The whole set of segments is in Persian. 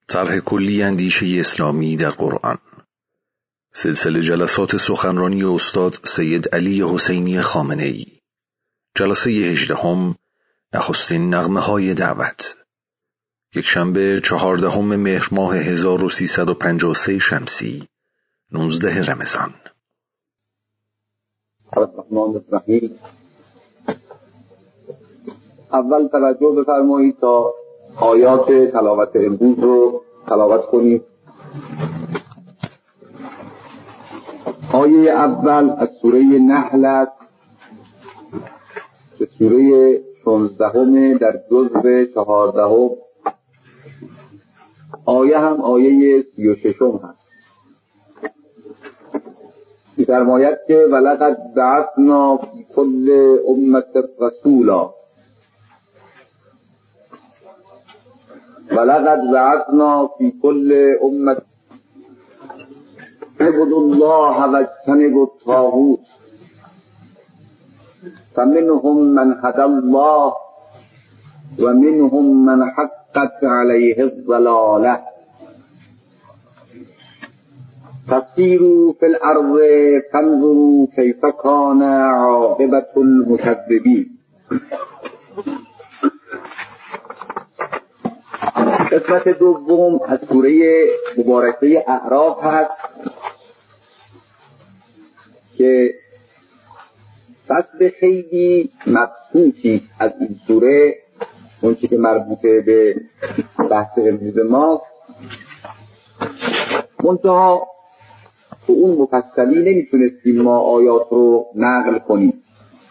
طرح کلی اندیشه اسلامی در قرآن. سلسله جلسات سخنرانی استاد سید علی حسینی خامنه‌ای. جلسه 18، نخستین نغمه‌های دعوت. یکشنبه 14 مهر ماه 1353 شمسی، 19 رمضان. الرحمن الرحیم. اول توجه بفرمایید تا آیات تلاوت امروز رو تلاوت کنید. آیه اول از سوره نحل است که سوره 16 در جزء 14. آیه هم آیه 36 هست. می‌فرماید که ولقد بعثنا فی کل امة رسولا، ولقد بعثنا فی کل امة اعبدوا الله واجتنبوا الطاغوت فمنهم من هدی الله ومنهم من حقت علیه الضلاله فسیروا فی الارض فانظروا کیف کان عاقبة المکذبین. قسمت دوم از سوره مبارکه اعراف هست که فصل خیلی مبسوطی از این سوره، اون چیزی که مربوطه به بحث امروز ماست، منتها تو اون مفصلی نمیتونستیم ما آیات رو نقل کنیم.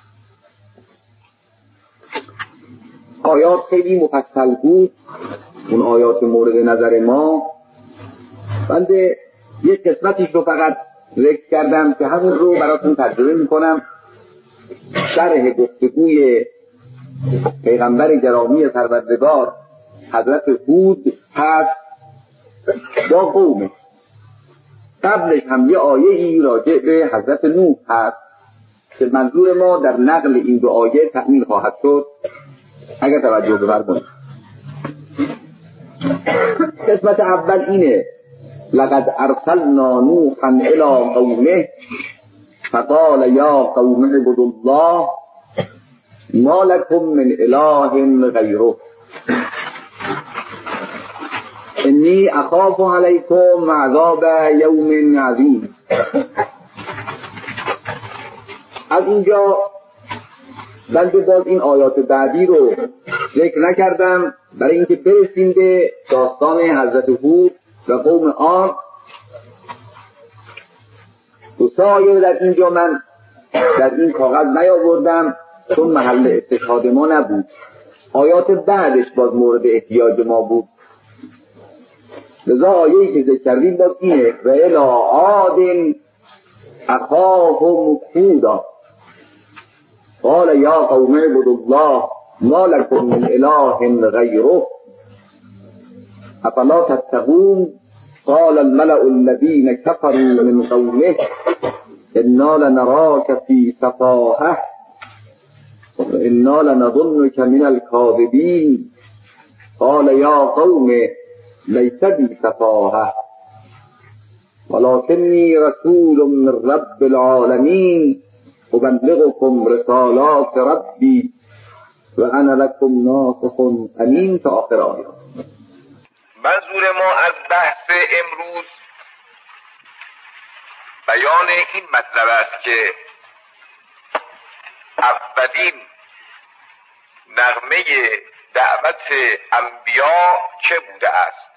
آیات خیلی مفصل بود، اون آیات مورد نظر ما. بنده یک قسمتیش رو فقط ذکر کردم که همون رو براتون ترجمه میکنم. شرح گفتگوی پیغمبر گرامی پروردگار حضرت هود هست با قومه. قبلش هم یه آیه‌ای راجع به حضرت نوح هست که منظور ما در نقل این دو آیه تأمین خواهد شد اگر توجه بفرمایید. قسمت اول اینه: لقد ارسلنا نوحا الی قومه فقال یا قوم اعبدوا الله ما لكم من اله غیره انی اخاف علیکم عذاب یوم عظیم. از اینجا بنده باز این آیات بعدی رو ذکر نکردم برای اینکه برسیم به داستان حضرت هود و قوم عاد. دو سه آیه در اینجا من در این کاغذ نیاوردم چون محل استشهاد ما نبود. آیات بعدش باز مورد احتیاج ما بود. لذا آیه‌ای که ذکر کردیم باز اینه: و الی عاد اخاهم هودا قال یا قوم اعبدوا الله ما لكم من اله غیره افلا تتقون قال الملأ الذين كفروا من قومه انا لنراك في سفاهة وانا لنظنك من الكاذبين قال یا قوم لیس بی سفاهة ولكنی رسول من رب العالمین ابلغکم رسالات ربی و انا لکم ناصح امین تا آخر آیات. منظور ما از بحث امروز بیان این مطلب است که اولین نغمه دعوت انبیا چه بوده است.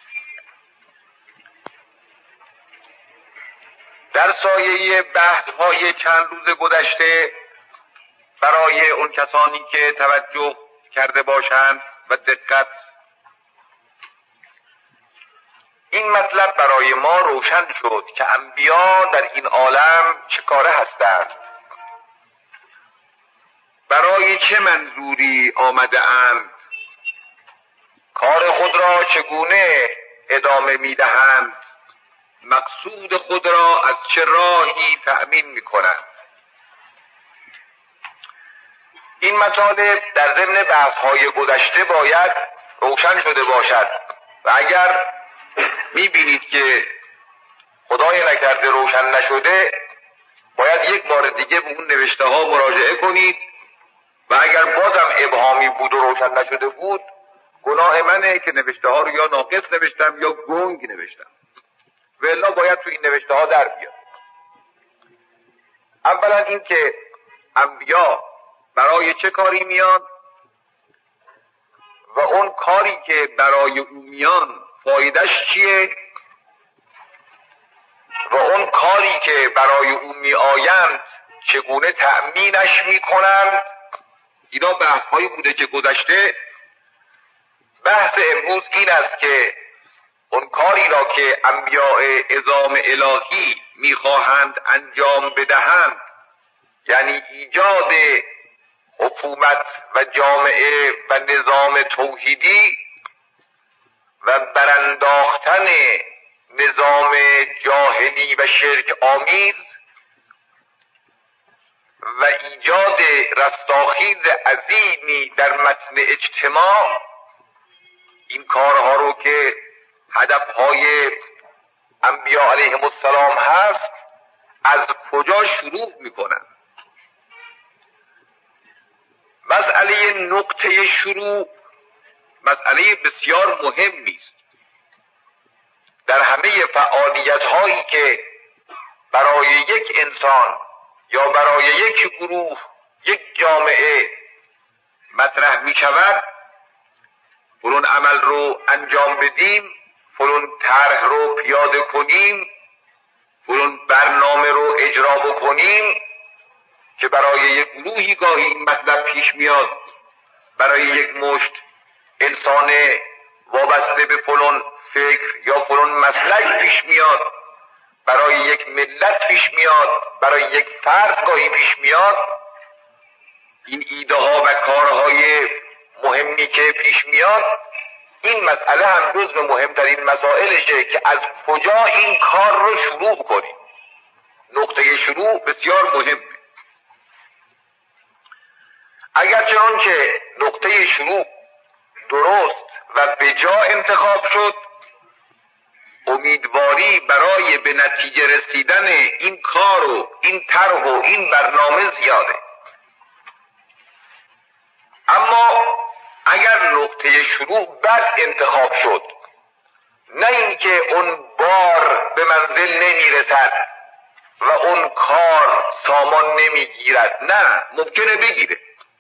در سایه بحث‌های چند روز گذشته برای اون کسانی که توجه کرده باشند و دقت، این مطلب برای ما روشن شد که انبیا در این عالم چه کاره هستند، برای چه منظوری آمده اند، کار خود را چگونه ادامه می‌دهند، مقصود خود را از چه راهی تأمین می‌کنند. این مطالب در ضمن بحث‌های گذشته باید روشن شده باشد و اگر میبینید که خدای نکرده روشن نشده، باید یک بار دیگه به اون نوشته ها مراجعه کنید و اگر بازم ابهامی بود و روشن نشده بود، گناه منه که نوشته ها رو یا ناقص نوشتم یا گنگ نوشتم، و الا باید تو این نوشته ها در بیاد. اولا این که انبیا برای چه کاری میان و اون کاری که برای اون میان فایدهش چیه و اون کاری که برای اون می آیند چگونه تأمینش می کنند. اینا بحث هایی بوده که گذشته. بحث امروز این است که اون کاری را که انبیاء عظام الهی می خواهند انجام بدهند، یعنی ایجاد حکومت و جامعه و نظام توحیدی و برانداختن نظام جاهلی و شرک آمیز و ایجاد رستاخیز عظیمی در متن اجتماع، این کارها رو که هدفهای انبیاء علیهم السلام هست، از کجا شروع میکنن؟ مسئله نقطه شروع مسئله بسیار مهمی است. در همه فعالیت هایی که برای یک انسان یا برای یک گروه، یک جامعه مطرح می شود، فلان عمل رو انجام بدیم، فلان طرح رو پیاده کنیم، فلان برنامه رو اجرا بکنیم، که برای یک گروهی گاهی این مطلب پیش میاد، برای یک مشت انسان وابسته به فلان فکر یا فلان مسلک پیش میاد، برای یک ملت پیش میاد، برای یک فرد گاهی پیش میاد. این ایده ها و کارهای مهمی که پیش میاد، این مسئله هم جزو مهمترین مسائلشه که از کجا این کار رو شروع کنیم. نقطه شروع بسیار مهمه. اگر چنانچه نقطه شروع درست و به جا انتخاب شد، امیدواری برای به نتیجه رسیدن این کار و این طرح و این برنامه زیاده. اما اگر نقطه شروع بد انتخاب شد، نه اینکه اون بار به منزل نمیرسد و اون کار سامان نمیگیرد، نه، ممکنه بگیره،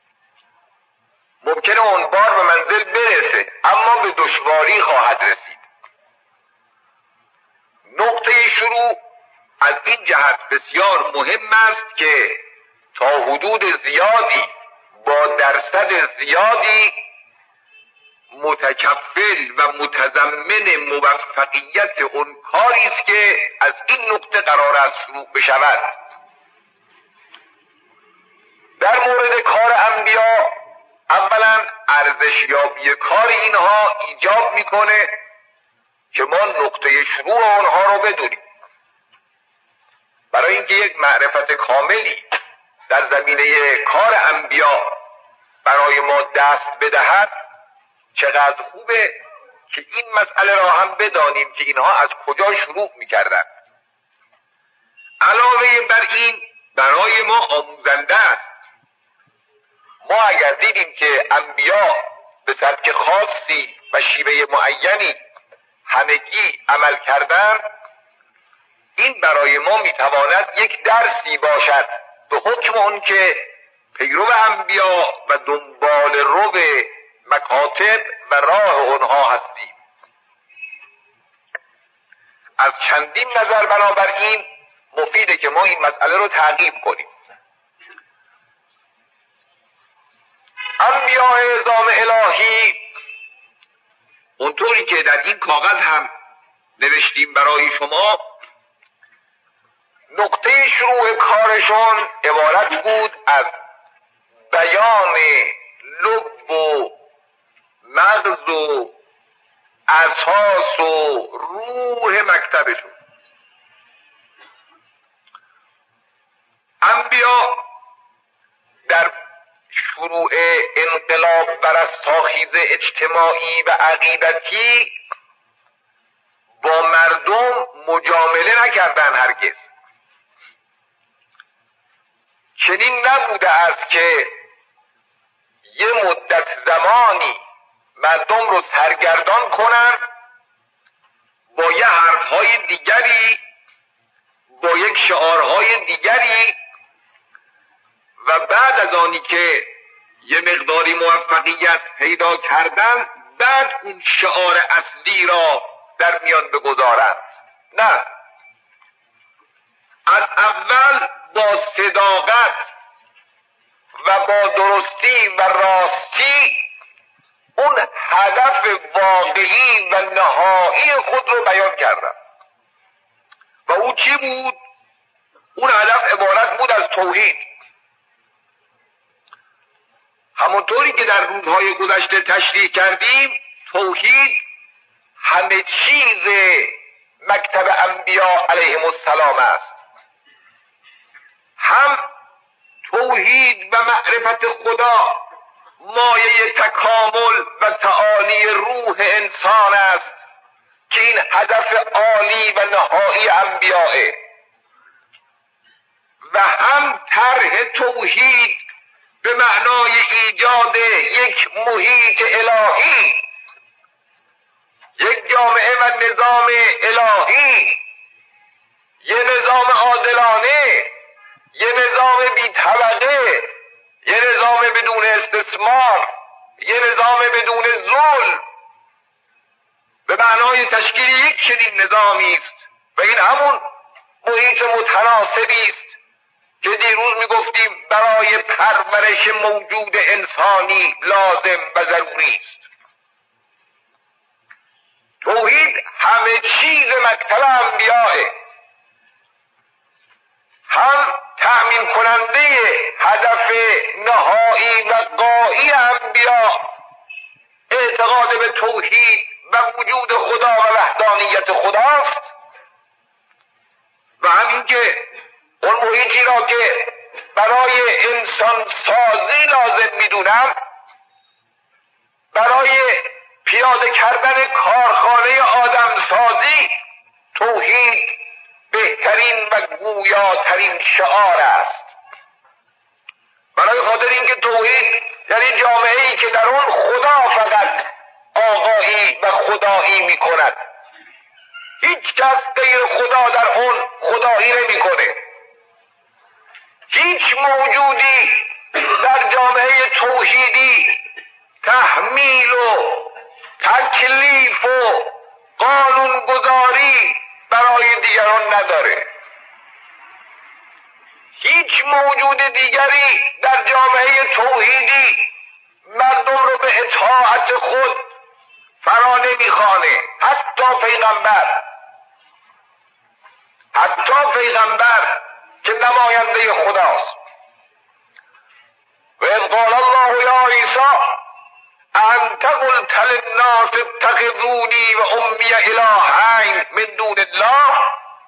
ممکنه اون بار به منزل برسه اما به دشواری خواهد رسید. نقطه شروع از این جهت بسیار مهم است که تا حدود زیادی با درصد زیادی متکفل و متضمن موفقیت اون کاری است که از این نقطه قرار است شروع بشود. در مورد کار انبیا، اولا ارزشیابی کار اینها ایجاب میکنه که ما نقطه شروع آنها رو بدونیم. برای اینکه یک معرفت کاملی در زمینه کار انبیا برای ما دست بدهد، چقدر خوبه که این مسئله را هم بدانیم که اینها از کجا شروع میکردن. علاوه بر این برای ما آموزنده است. ما اگر دیدیم که انبیا به سبک خاصی و شیوه معینی همگی عمل کردن، این برای ما میتواند یک درسی باشد به حکم اون که پیرو انبیا و دنبال رو مکاتب و راه اونها هستیم. از چندین نظر بنابراین مفیده که ما این مسئله رو تعقیب کنیم. انبیاء عظام الهی اونطوری که در این کاغذ هم نوشتیم برای شما، نقطه شروع کارشون عبارت بود از بیان لب و مغز و اساس و روح مکتبشون. انبیا در شروع انقلاب و رستاخیز اجتماعی و عقیدتی مقابله نکردن هرگز. چنین نبوده است که یه مدت زمانی مردم رو سرگردان کنن با یه حرفهای دیگری، با یک شعارهای دیگری، و بعد از آنی که یه مقداری موفقیت پیدا کردن بعد اون شعار اصلی را در میان بگذارند. نه، از اول با صداقت و با درستی و راستی اون هدف واقعی و نهایی خود رو بیان کردن. و اون چی بود؟ اون هدف عبارت بود از توحید. همونطوری که در روزهای گذشته تشریح کردیم، توحید همه چیز مکتب انبیا علیهم السلام است. هم توحید و معرفت خدا مایه تکامل و تعالی روح انسان است که این هدف عالی و نهایی انبیائه، و هم طرح توحید به معنای ایجاد یک محیط الهی، یک جامعه و نظام الهی، یه نظام عادلانه، یه نظام بی طبقه، یه نظام بدون استثمار، یه نظام بدون ظلم، به معنای تشکیل یک چنین نظامی است. و این همون محیط متناسبی است که دیروز میگفتیم برای پرورش موجود انسانی لازم و ضروری است. توحید همه چیز مکتب انبیائه، هم تأمین کننده هدف نهایی و غایی انبیا اعتقاد به توحید و وجود خدا و وحدانیت خداست، و همین که اون محیطی را که برای انسان سازی لازم میدونم، برای پیاده کردن کارخانه آدم سازی، توحید بهترین و گویاترین شعار است. برای خاطر اینکه توحید یعنی جامعه‌ای که در اون خدا فقط آقایی و خدایی میکند، هیچ کس غیر خدا در اون خدایی نمیکنه. هیچ موجودی در جامعه توحیدی تحمیل و تکلیف و قانونگذاری برای دیگران نداره. هیچ موجود دیگری در جامعه توحیدی مردم رو به اطاعت خود فرا نمیخوانه. حتی پیغمبر که نماینده خداست. و اذ قال الله یا عیسی انت قلت للناس اتخذونی و امی الهین من دون الله.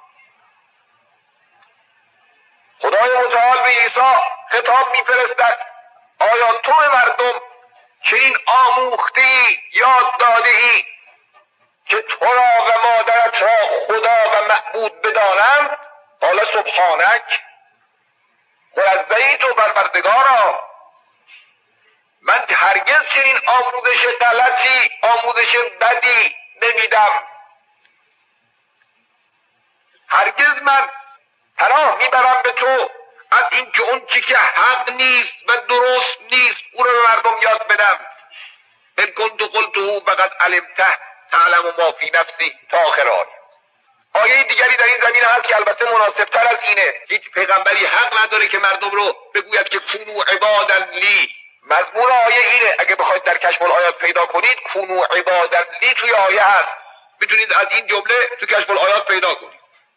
خدای متعال به عیسی خطاب میفرستد آیا تو مردم که این آموختی یاد داده‌ای که تو را و مادرت را خدا و معبود بدانند؟ قال سبحانک، منزهی تو پروردگارا، من هرگز چنین آموزش غلطی، آموزش بدی نمیدم. هرگز من پناه میبرم به تو از اینکه اون چی که حق نیست و درست نیست او رو به مردم یاد بدم. ان کنت قلته فقد علمته تعلم ما فی نفسی تا آخر آیه. آیه دیگری در این زمینه هست که البته مناسبتر از اینه. هیچ پیغمبری حق نداره که مردم رو بگوید که کونوا عبادا لی. مضمون آیه اینه، اگه بخواید در کشف الآیات پیدا کنید کونوا عبادا لی توی آیه هست، میتونید از این جمله تو کشف الآیات پیدا کنید.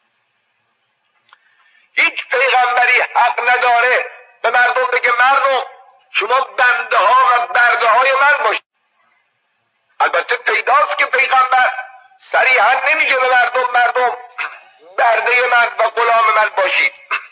هیچ پیغمبری حق نداره به مردم بگه مردم شما بنده ها و برده های من باشید. البته پیداست که پیغمبر صریحا نمیگه به مردم برده من و غلام من باشید.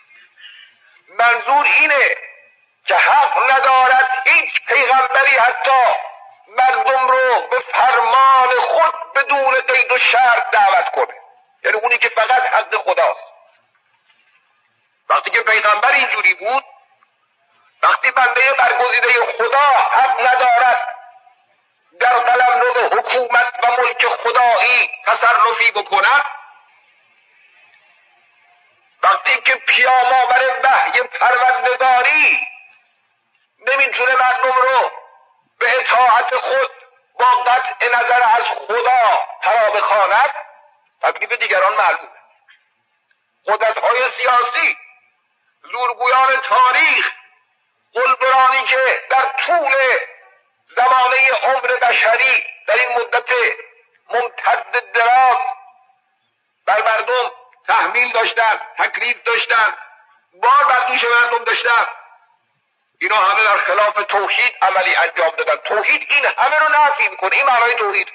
منظور اینه که حق ندارد هیچ پیغمبری حتی مردم رو به فرمان خود بدون قید و شرط دعوت کنه. یعنی اونی که فقط حق خداست. وقتی که پیغمبر اینجوری بود، وقتی بنده برگزیده خدا حق ندارد در قلمرو حکومت و ملک خدایی تصرفی بکند، وقتی که پیام‌آور وحی پروردگاری نمیتونه مردم رو به اطاعت خود با قطع نظر از خدا فرا بخواند، تکلیف دیگران معلومه. قدرت‌های سیاسی، زورگویان تاریخ، قلدرانی که در طول زمانه عمر بشری در این مدت ممتد دراز بر مردم تحمیل داشتن، تکلیف داشتن، بار بر دوش مردم داشتن، اینا همه در خلاف توحید عملی انجام دادن. توحید این همه رو نفی میکنه. این معنای توحید.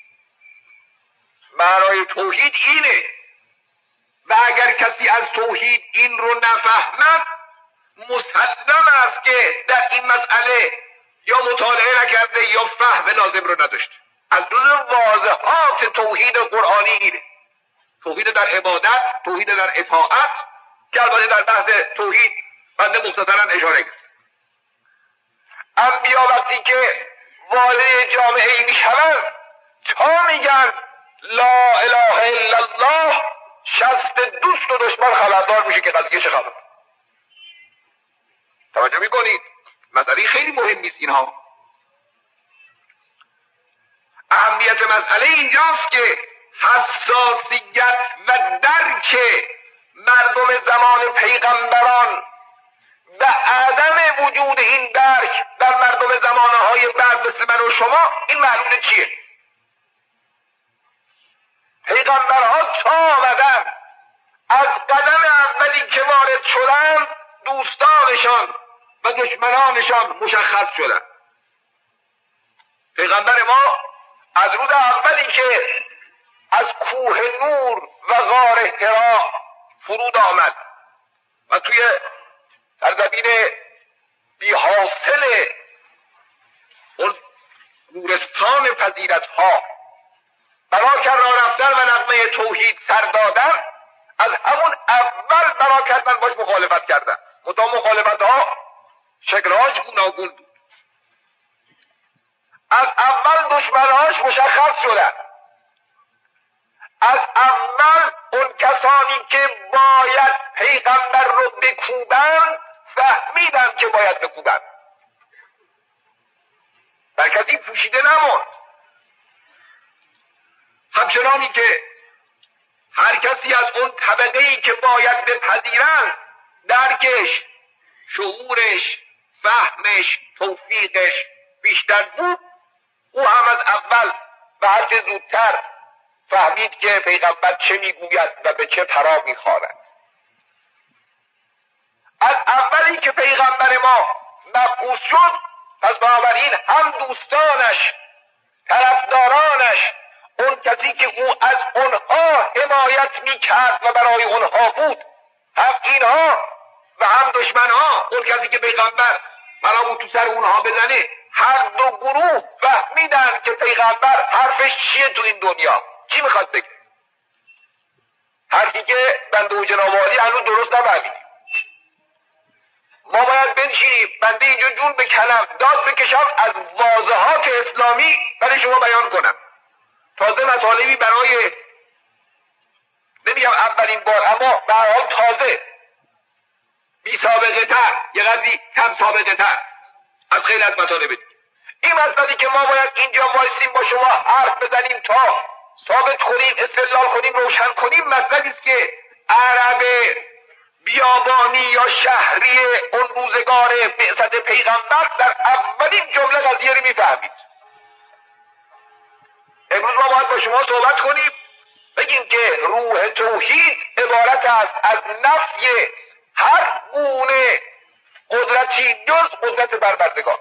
معنای توحید اینه. و اگر کسی از توحید این رو نفهمد، مسلم است که در این مسئله یا مطالعه نکرده یا فهم لازم رو نداشته. از جز واضحات توحید قرآنی اینه. توحید در عبادت، توحید در اطاعت، که البته در بحث توحید بنده مختصرا اشاره کرد. انبیا وقتی که وارد جامعه ای میشوند، تا میگن لا اله الا الله، شست دوست و دشمن خبردار میشه که قضیه چه خبر. توجه میکنید؟ مسئله خیلی مهم نیست اینها. اهمیت مسئله اینجاست که حساسیت و درک مردم زمان پیغمبران و عدم وجود این درک در مردم زمانهای بعد مثل من و شما، این معلومه چیه؟ پیغمبرها تا آمدن، از قدم اولی که وارد شدن، دوستانشان و دشمنانشان مشخص شدن. پیغمبر ما از روز اولی که از کوه نور و غار حرا فرود آمد و توی سرزمین بی حاصل اون گورستان فضیلت‌ها برا کرد راه رفتن و نغمه توحید سر دادن، از همون اول برا کردن باش مخالفت کردن. منتها مخالفت‌ها شکل‌هاش گوناگون بود. از اول دشمن‌هاش مشخص شدن. از اول اون کسانی که باید پیغمبر رو بکوبند فهمیدن که باید بکوبند. بر کسی پوشیده نموند. همچنانی که هر کسی از اون طبقه‌ای که باید بپذیرند درکش، شعورش، فهمش، توفیقش بیشتر بود، او هم از اول و هرچه زودتر فهمید که پیغمبر چه میگوید و به چه فرا میخواند. از اولی که پیغمبر ما مبعوث شد، پس بنابراین هم دوستانش، طرفدارانش، اون کسی که او از اونها حمایت میکرد و برای اونها بود، هم اینها و هم دشمنها، اون کسی که پیغمبر بنا بود تو سر اونها بزنه، هر دو گروه فهمیدن که پیغمبر حرفش چیه تو این دنیا، چی میخواد بگه. حرفی که بنده و جناب عالی هنوز درست نفهمیدیم. ما باید بنشینیم، بنده اینجا جون بکنم، داد بکشم، از واضحات اسلامی برای شما بیان کنم. تازه مطالبی برای، نمیگم اولین بار، اما به هر حال تازه، بی سابقه تر، یه قدری کم سابقه تر از خیلی از مطالب دیگه. این مطلبی که ما باید اینجا وایسیم با شما حرف بزنیم تا ثابت کنیم، استدلال کنیم، روشن کنیم، مطلبی است که عرب بیابانی یا شهری اون روزگار بعثت پیغمبر در اولین جمله قضیه رو میفهمید. امروز ما باید با شما صحبت کنیم، بگیم که روح توحید عبارت است از نفی هر گونه قدرتی جز قدرت پروردگار.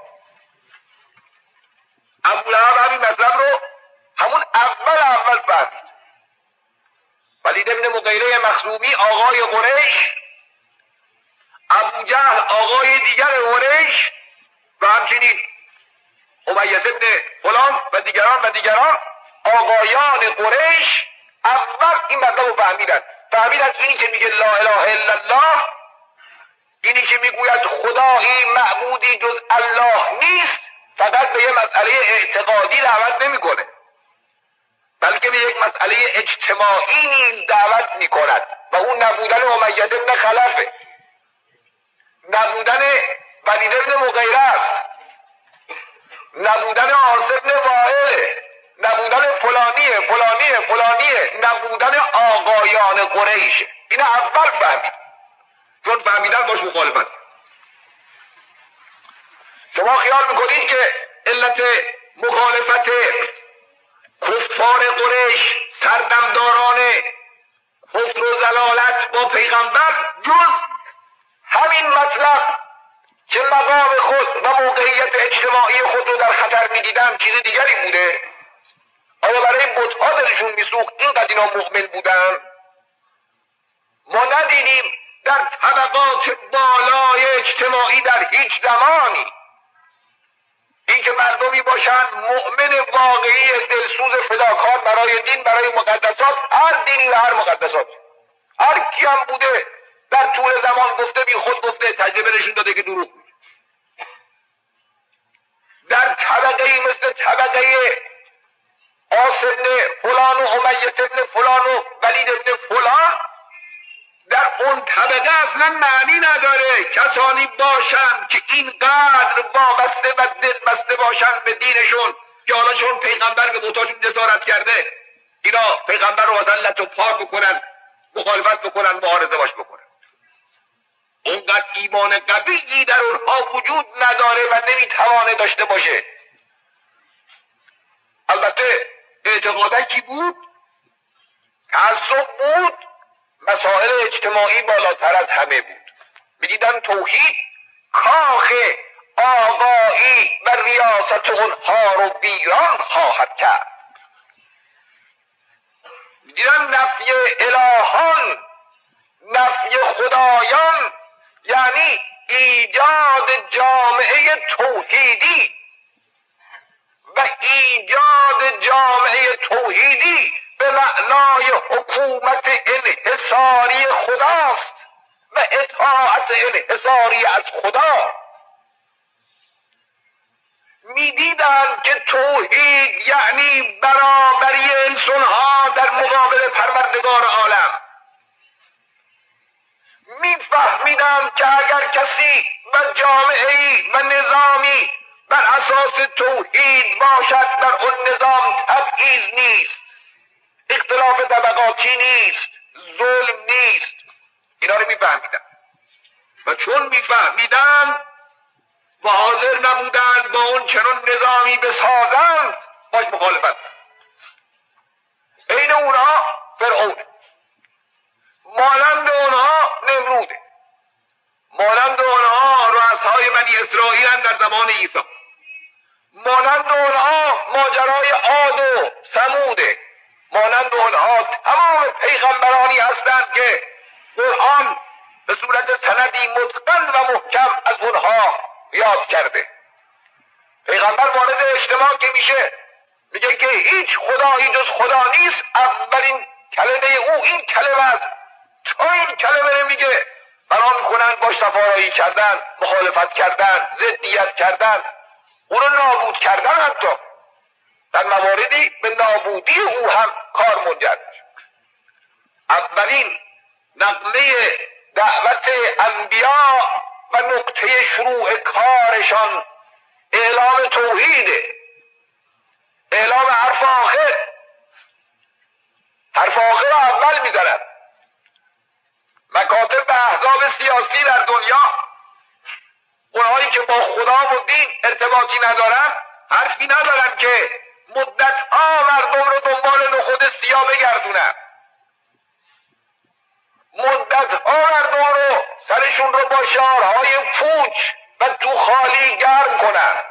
ابولهب همین مطلب رو همون اول فهمید. ولید بن مغیره مخزومی آقای قریش، ابوجهل آقای دیگر قریش و همچنین امیه بن فلان و دیگران آقایان قریش اول اول این مطلب رو فهمیدن اینی که میگه لا اله الا الله، اینی که میگوید خدایی معبودی جز الله نیست، فقط به یه مسئله اعتقادی دعوت نمیکنه، بلکه به یک مسئله اجتماعی نیز دعوت میکند و اون نبودن امیة بن خلفه، نبودن ولید بن مغیره است، نبودن عاص بن وائل، نبودن فلانیه، نبودن آقایان قریش. این اول فهمید، چون فهمیدن باش مخالفت. شما خیال میکنید که علت مخالفت کفار قریش، سردمداران کفر و ضلالت با پیغمبر، جز همین مطلب که مقام خود و موقعیت اجتماعی خود رو در خطر میدیدن چیز دیگری بوده؟ آیا برای بت‌ها دلشون میسوخت اینقدر اینا مؤمن بودن؟ ما ندیدیم در طبقات بالای اجتماعی در هیچ زمانی این که مردمی باشن مؤمن واقعی دلسوز فداکار برای دین، برای مقدسات، هر دینی و هر مقدسات، هر کی هم بوده در طول زمان گفته بی خود گفته، تجربه نشون داده که دروغ میگه. در طبقه مثل طبقه عاص بن فلان و امیة بن فلان و ولید بن فلان، در اون طبقه اصلا معنی نداره کسانی باشن که اینقدر وابسته و دلبسته باشن به دینشون که حالا چون پیغمبر به بتاشون جسارت کرده اینا پیغمبر رو مثلا لط و پار بکنن، مخالفت بکنن، معارضه باش بکنن. اونقدر ایمان قوی در اونها وجود نداره و نمیتوانه داشته باشه. البته اعتقادن کی بود؟ تعصب بود، مسائل اجتماعی بالاتر از همه بود. میدیدن توحید کاخ آقایی و ریاست اونها رو ویران خواهد کرد. میدیدن نفی الهان، نفی خدایان، یعنی ایجاد جامعه توحیدی و ایجاد جامعه توحیدی به معنای حکومت انحصاری خداست و اطاعت انحصاری از خدا. میدیدند که توحید یعنی برابری انسانها در مقابل پروردگار عالم. میفهمیدند که اگر کسی و جامعه‌ای و نظامی بر اساس توحید باشد، در اون نظام تبعیض نیست، اختلاف طبقاتی نیست، ظلم نیست. اینا رو میفهمیدن و چون میفهمیدن و حاضر نبودند با اون چنان نظامی بسازند، باش مخالفت. این اونها فرعونه، مانند اونها نمروده، مانند اونها رؤسای بنی اسرائیل در زمان عیسی، مانند اونها ماجرای عاد و ثموده، مانند اونها تمام پیغمبرانی هستند که قرآن به صورت سندی متقن و محکم از اونها یاد کرده. پیغمبر وارد اجتماع که میشه میگه که هیچ خدایی جز خدا نیست، اولین کلمه او این کلمه است. تا این کلمه رو میگه بنا میکنن باش تفارایی کردن، مخالفت کردن، ضدیت کردن، اونو نابود کردن، حتی در مواردی به نابودی او هم کار منجر میشه. اولین نقله دعوت انبیا و نقطه شروع کارشان اعلام توحیده، اعلام حرف آخر. حرف آخر رو اول میزنن. مکاتب و احزاب سیاسی در دنیا، اونهایی که با خدا و دین ارتباطی ندارن، حرفی ندارن که مدت‌ها مردم رو دنبال نخود سیاه بگردونن، مدت‌ها مردم رو سرشون رو با شعارهای پوچ و تو خالی گرم کنن،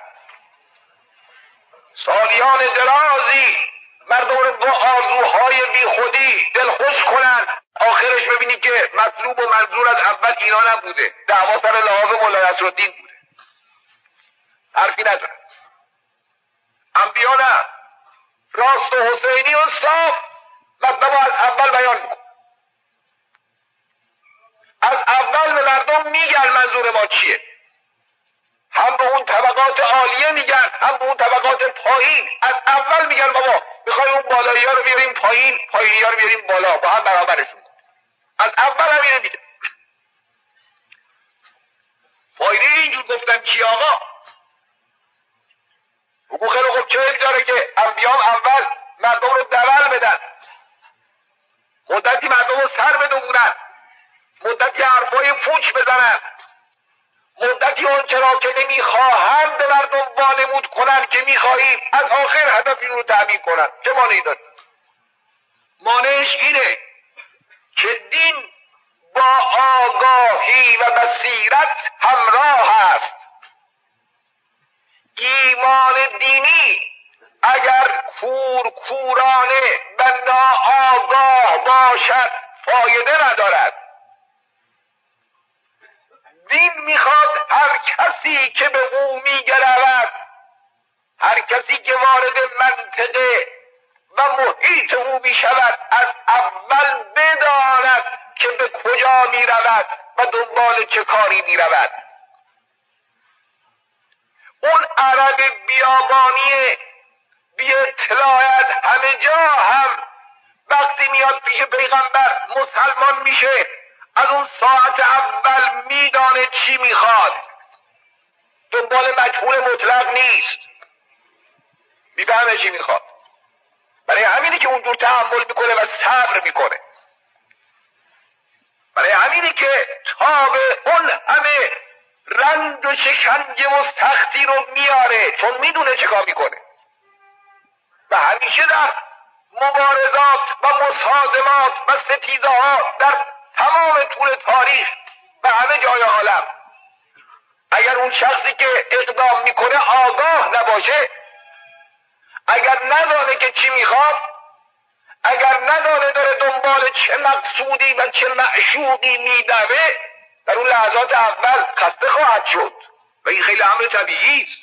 سالیان درازی مردم رو با آرزوهای بی خودی دلخوش کنن، آخرش ببینی که مطلوب و منظور از اول اینا نبوده، دعوا سر لحاظ مولا نصرالدین بوده. حرفی ندارن. انبیا نه، راست و حسینی و صاف مطلب از اول ما چیه. هم به اون طبقات عالیه میگن، هم به اون طبقات پایین. از اول میگن بابا میخوای اون بالایی ها رو بیاریم پایین، پایینی ها رو بیاریم بالا، با هم برابرشون. از اول همینه میگه. فایده اینجور گفتن چی آقا؟ بگو خیلی خوب چه داره که انبیام اول مردم رو دول بدن، مدتی مردم رو سر بدونن، مدتی حرفای پوچ بزنن، مدتی آنچه را که نمیخواهند به مردم وانمود کنند که میخواهیم، از آخر هدف این رو تعمین کنند. چه مانعی داره؟ مانعش اینه که دین با آگاهی و بصیرت همراه است. ایمان دینی اگر کورکورانه و ناآگاه باشد فایده ندارد. دین میخواد هر کسی که به او میگرود، هر کسی که وارد منطقه و محیط او میشود، از اول بداند که به کجا میرود و دنبال چه کاری میرود. اون عرب بیابانی بی اطلاع از همه جا هم وقتی میاد پیش پیغمبر مسلمان میشه، از اون ساعت اول میدانه چی میخواد، دنبال مجهول مطلق نیست، میفهمه چی میخواد. برای همینی که اونجور تحمل میکنه و صبر میکنه. برای همینی که تا به اون همه رنج و شکنجه و سختی رو میاره، چون میدونه چه کار میکنه. و همیشه در مبارزات و مصادمات و ستیزه ها در تمام طول تاریخ و همه جای عالم، اگر اون شخصی که اقدام میکنه آگاه نباشه، اگر ندانه که چی میخواد، اگر ندانه داره دنبال چه مقصودی و چه معشوقی میدوه، در اون لحظات اول خسته خواهد شد و این خیلی امر طبیعی است.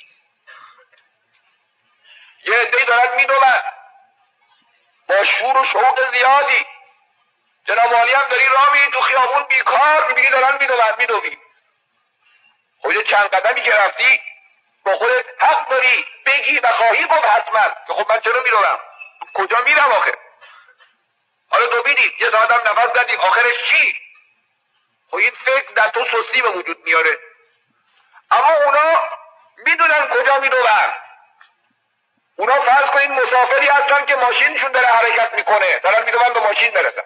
یه عده‌ای دارن میدوند با شور و شوق زیادی. جناب عالی هم داری راه میری تو خیابون بیکار میبینی دارن میدوی. خب یه چند قدمی که رفتی با خودت حق داری بگی و خواهی گفت حتما که خب من چرا میدوم، کجا میرم آخه؟ حالا دویدی یه ساعت هم نفس زدی، آخرش چی؟ خب این فکر در تو سستی به وجود میاره. اما اونا میدونن کجا میدوند. اونا فرض کنید مسافری هستن که ماشینشون داره حرکت میکنه، دارن میدونن به ماشین برسن.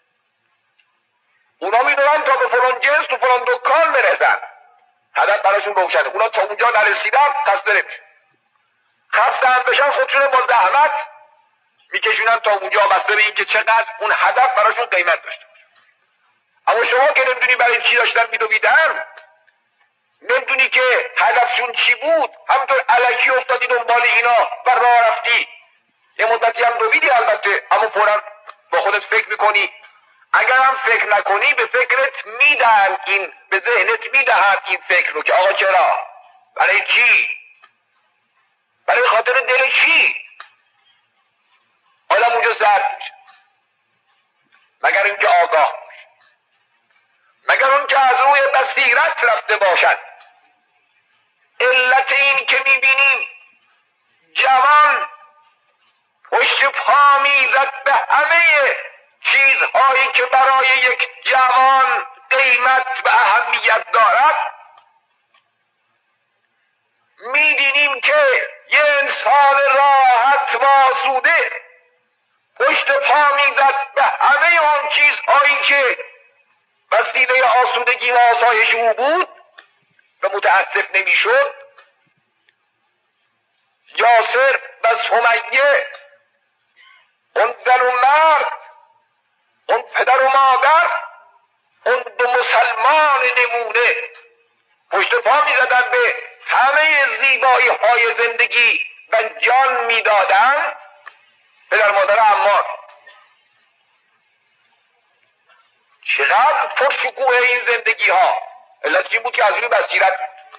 اونا میدونن تا به فلان جنس تو فلان دکان برسن، هدف براشون روشنه. اونا تا اونجا نرسیدن خسته نمیشن، خسته هم بشن خودشون با زحمت میکشونن تا اونجا، بسته به این که چقدر اون هدف براشون قیمت داشته باشه. اما شما که نمیدونی برای چی داشتن میدویدن، نمیدونی که هدفشون چی بود، همینطور الکی افتادی دنبال اینا و راه رفتی. یه مدتی هم دویدی البته، اما فوراً با خودت فکر میکنی. اگر هم فکر نکنی به فکرت میدن، این به ذهنت میدهد این فکر رو که آقا چرا؟ برای چی؟ برای خاطر دل چی؟ حالا اونجا سرد میشه. مگر اینکه آگاه باشه، مگر اون که از روی بصیرت رفته باشد. علت این که میبینیم جوان پشت پا میزد به همه چیزهایی که برای یک جوان قیمت و اهمیت دارد، میبینیم که یه انسان راحت و آسوده پشت پا میزد به همه آن چیزهایی که وسیله آسودگی و آسایش او بود و متاسف نمیشد. یاسر و سمیه، اون زن و مرد، اون پدر و مادر، اون دو مسلمان نمونه پشت پا میزدن به همه زیبایی های زندگی و جان میدادن. پدر مادر عمار چقدر پرشکوه این زندگی ها، علت چی بود که از روی بصیرت.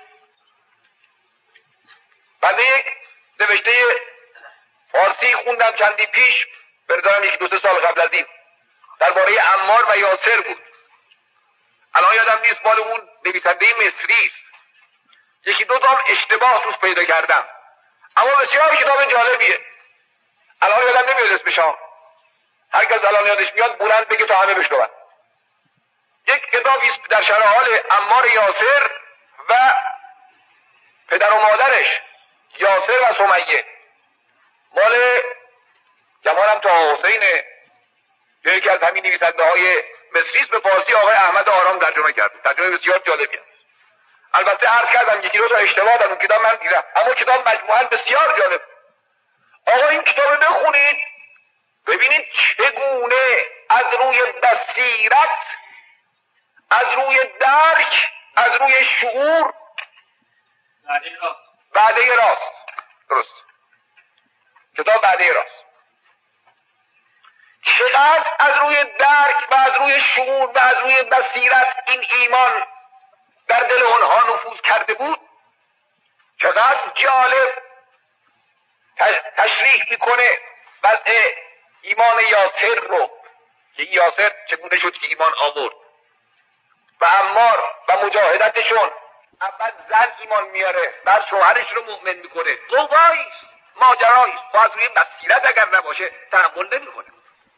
بعد یک نوشته فارسی خوندم چندی پیش، بردارم 1-2 سال قبل از این، درباره عمار و یاسر بود. الان یادم نیست مال اون نویسنده مصری است، یکی دو تا هم اشتباه توش پیدا کردم، اما بسیار کتاب جالبیه. الان یادم نمیاد اسمشام، هر کس الان یادش میاد بلند بگه تا همه بشنون. یک کتابی است در شرح حال عمار یاسر و پدر و مادرش یاسر و سمیه، مال گمانم تا حسین یکی از همین نویسنده های مصری است، به فارسی آقای احمد آرام ترجمه کرد. ترجمه بسیار جالبیه. البته عرض کردم یکی دو تا اشتباه در اون کتاب من دیدم، اما کتاب مجموعاً بسیار جالب. آقا این کتاب رو بخونید ببینید چگونه از روی بصیرت، از روی درک، از روی شعور وعده راست، درست، کتاب وعده راست، چقدر از روی درک و از روی شعور و از روی بصیرت این ایمان در دل اونها نفوذ کرده بود. چقدر جالب تشریح میکنه وضع ایمان یاسر رو، که یاسر چگونه شد که ایمان آورد و عمار و مجاهدتشون. اول زن ایمان میاره، بعد شوهرش رو مؤمن میکنه. قواییست، ماجراییست، و از روی بصیرت اگر نباشه تحمل نمیکنه.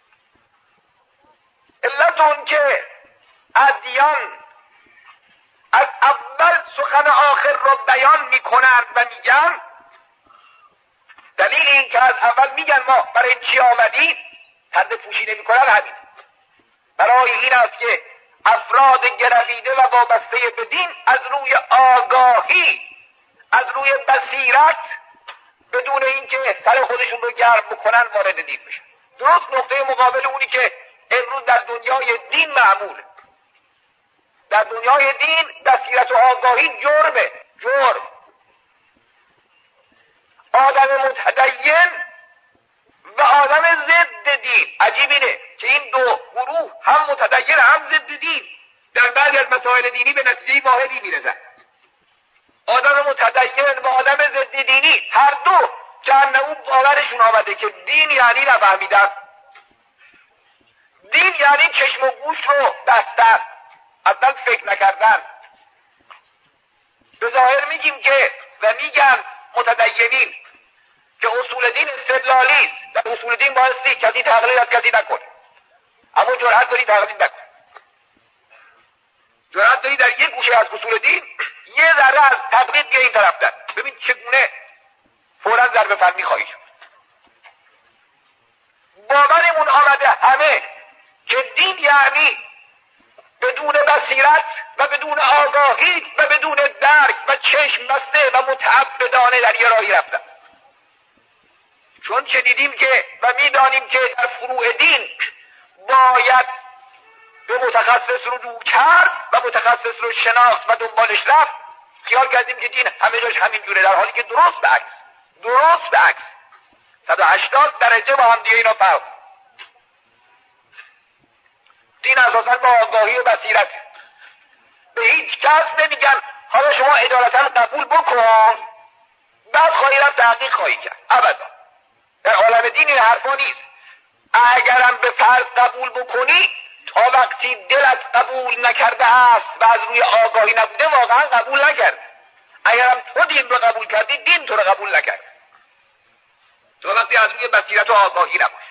علت اون که ادیان از اول سخن آخر رو بیان میکنند و میگن، دلیل این که از اول میگن ما برای چی آمدیم، پرده پوشی نمیکنن همین. برای این است که افراد گرویده و وابسته به دین از روی آگاهی، از روی بصیرت، بدون اینکه سر خودشون رو گرم بکنن وارد دین بشن. درست نقطه مقابل اونی که امروز در دنیای دین معموله. در دنیای دین بصیرت و آگاهی جرمه، جرم. آدم متدین و آدم ضد دین. عجیب اینه که این دو گروه، هم متدین هم ضد دین، در بعضی از مسائل دینی به نتیجه واحدی میرسن. آدم متدین و آدم ضد دینی هر دو جهنم باورشون آمده که دین یعنی نفهمیدن، دین یعنی چشم و گوش رو بستن، اصلا فکر نکردن. به ظاهر میگیم که و میگن متدینین که اصول دین استدلالی است، در اصول دین بایستی کسی تقلید از کسی نکنه، اما جرأت داری تقلید نکنه. جرأت داری در یک گوشه از اصول دین یه ذره از تقلید بیا این طرف در، ببین چگونه فوراً ضربه فنی خواهی شد. باورمون آمده همه که دین یعنی بدون بصیرت و بدون آگاهی و بدون درک و چشم بسته و متعبدانه در یه راهی رفتن. چون چه دیدیم که و میدانیم که در فروع دین باید به متخصص رجوع کرد و متخصص رو شناخت و دنبالش رفت، خیال کردیم که دین همه جاش همین جوره، در حالی که درست به عکس، درست به عکس، 180 درجه با هم دیگه اینا فرق. دین اساساً با آگاهی و بصیرت. به هیچ کس نمیگن حالا شما عدالتا قبول بکن بعد خواهی رفت تحقیق خواهی کرد، ابدا. در عالم دین این حرفا نیست. اگرم به فرض قبول بکنی، تا وقتی دلت قبول نکرده است و از روی آگاهی نبوده واقعا قبول نکرد. اگرم تو دین رو قبول کردی، دین تو رو قبول نکرد، تا وقتی از روی بصیرت و آگاهی نباشه.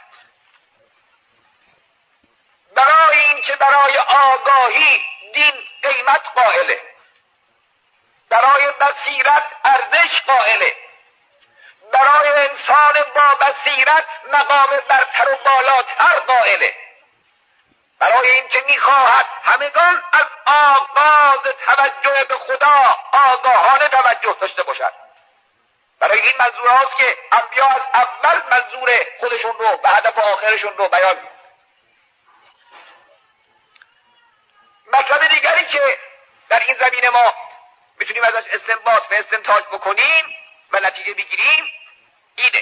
برای این که برای آگاهی دین قیمت قائله، برای بصیرت ارزش قائله، برای انسان با بصیرت مقام برتر و بالاتر قائله، برای این که میخواهد همگان از آغاز توجه به خدا آگاهانه توجه داشته باشد. برای این منظور هاست که انبیا از اول منظور خودشون رو و هدف آخرشون رو بیان می‌کنند. مطلب دیگری که در این زمینه ما میتونیم ازش استنباط و استنتاج بکنیم و نتیجه بگیریم اینه.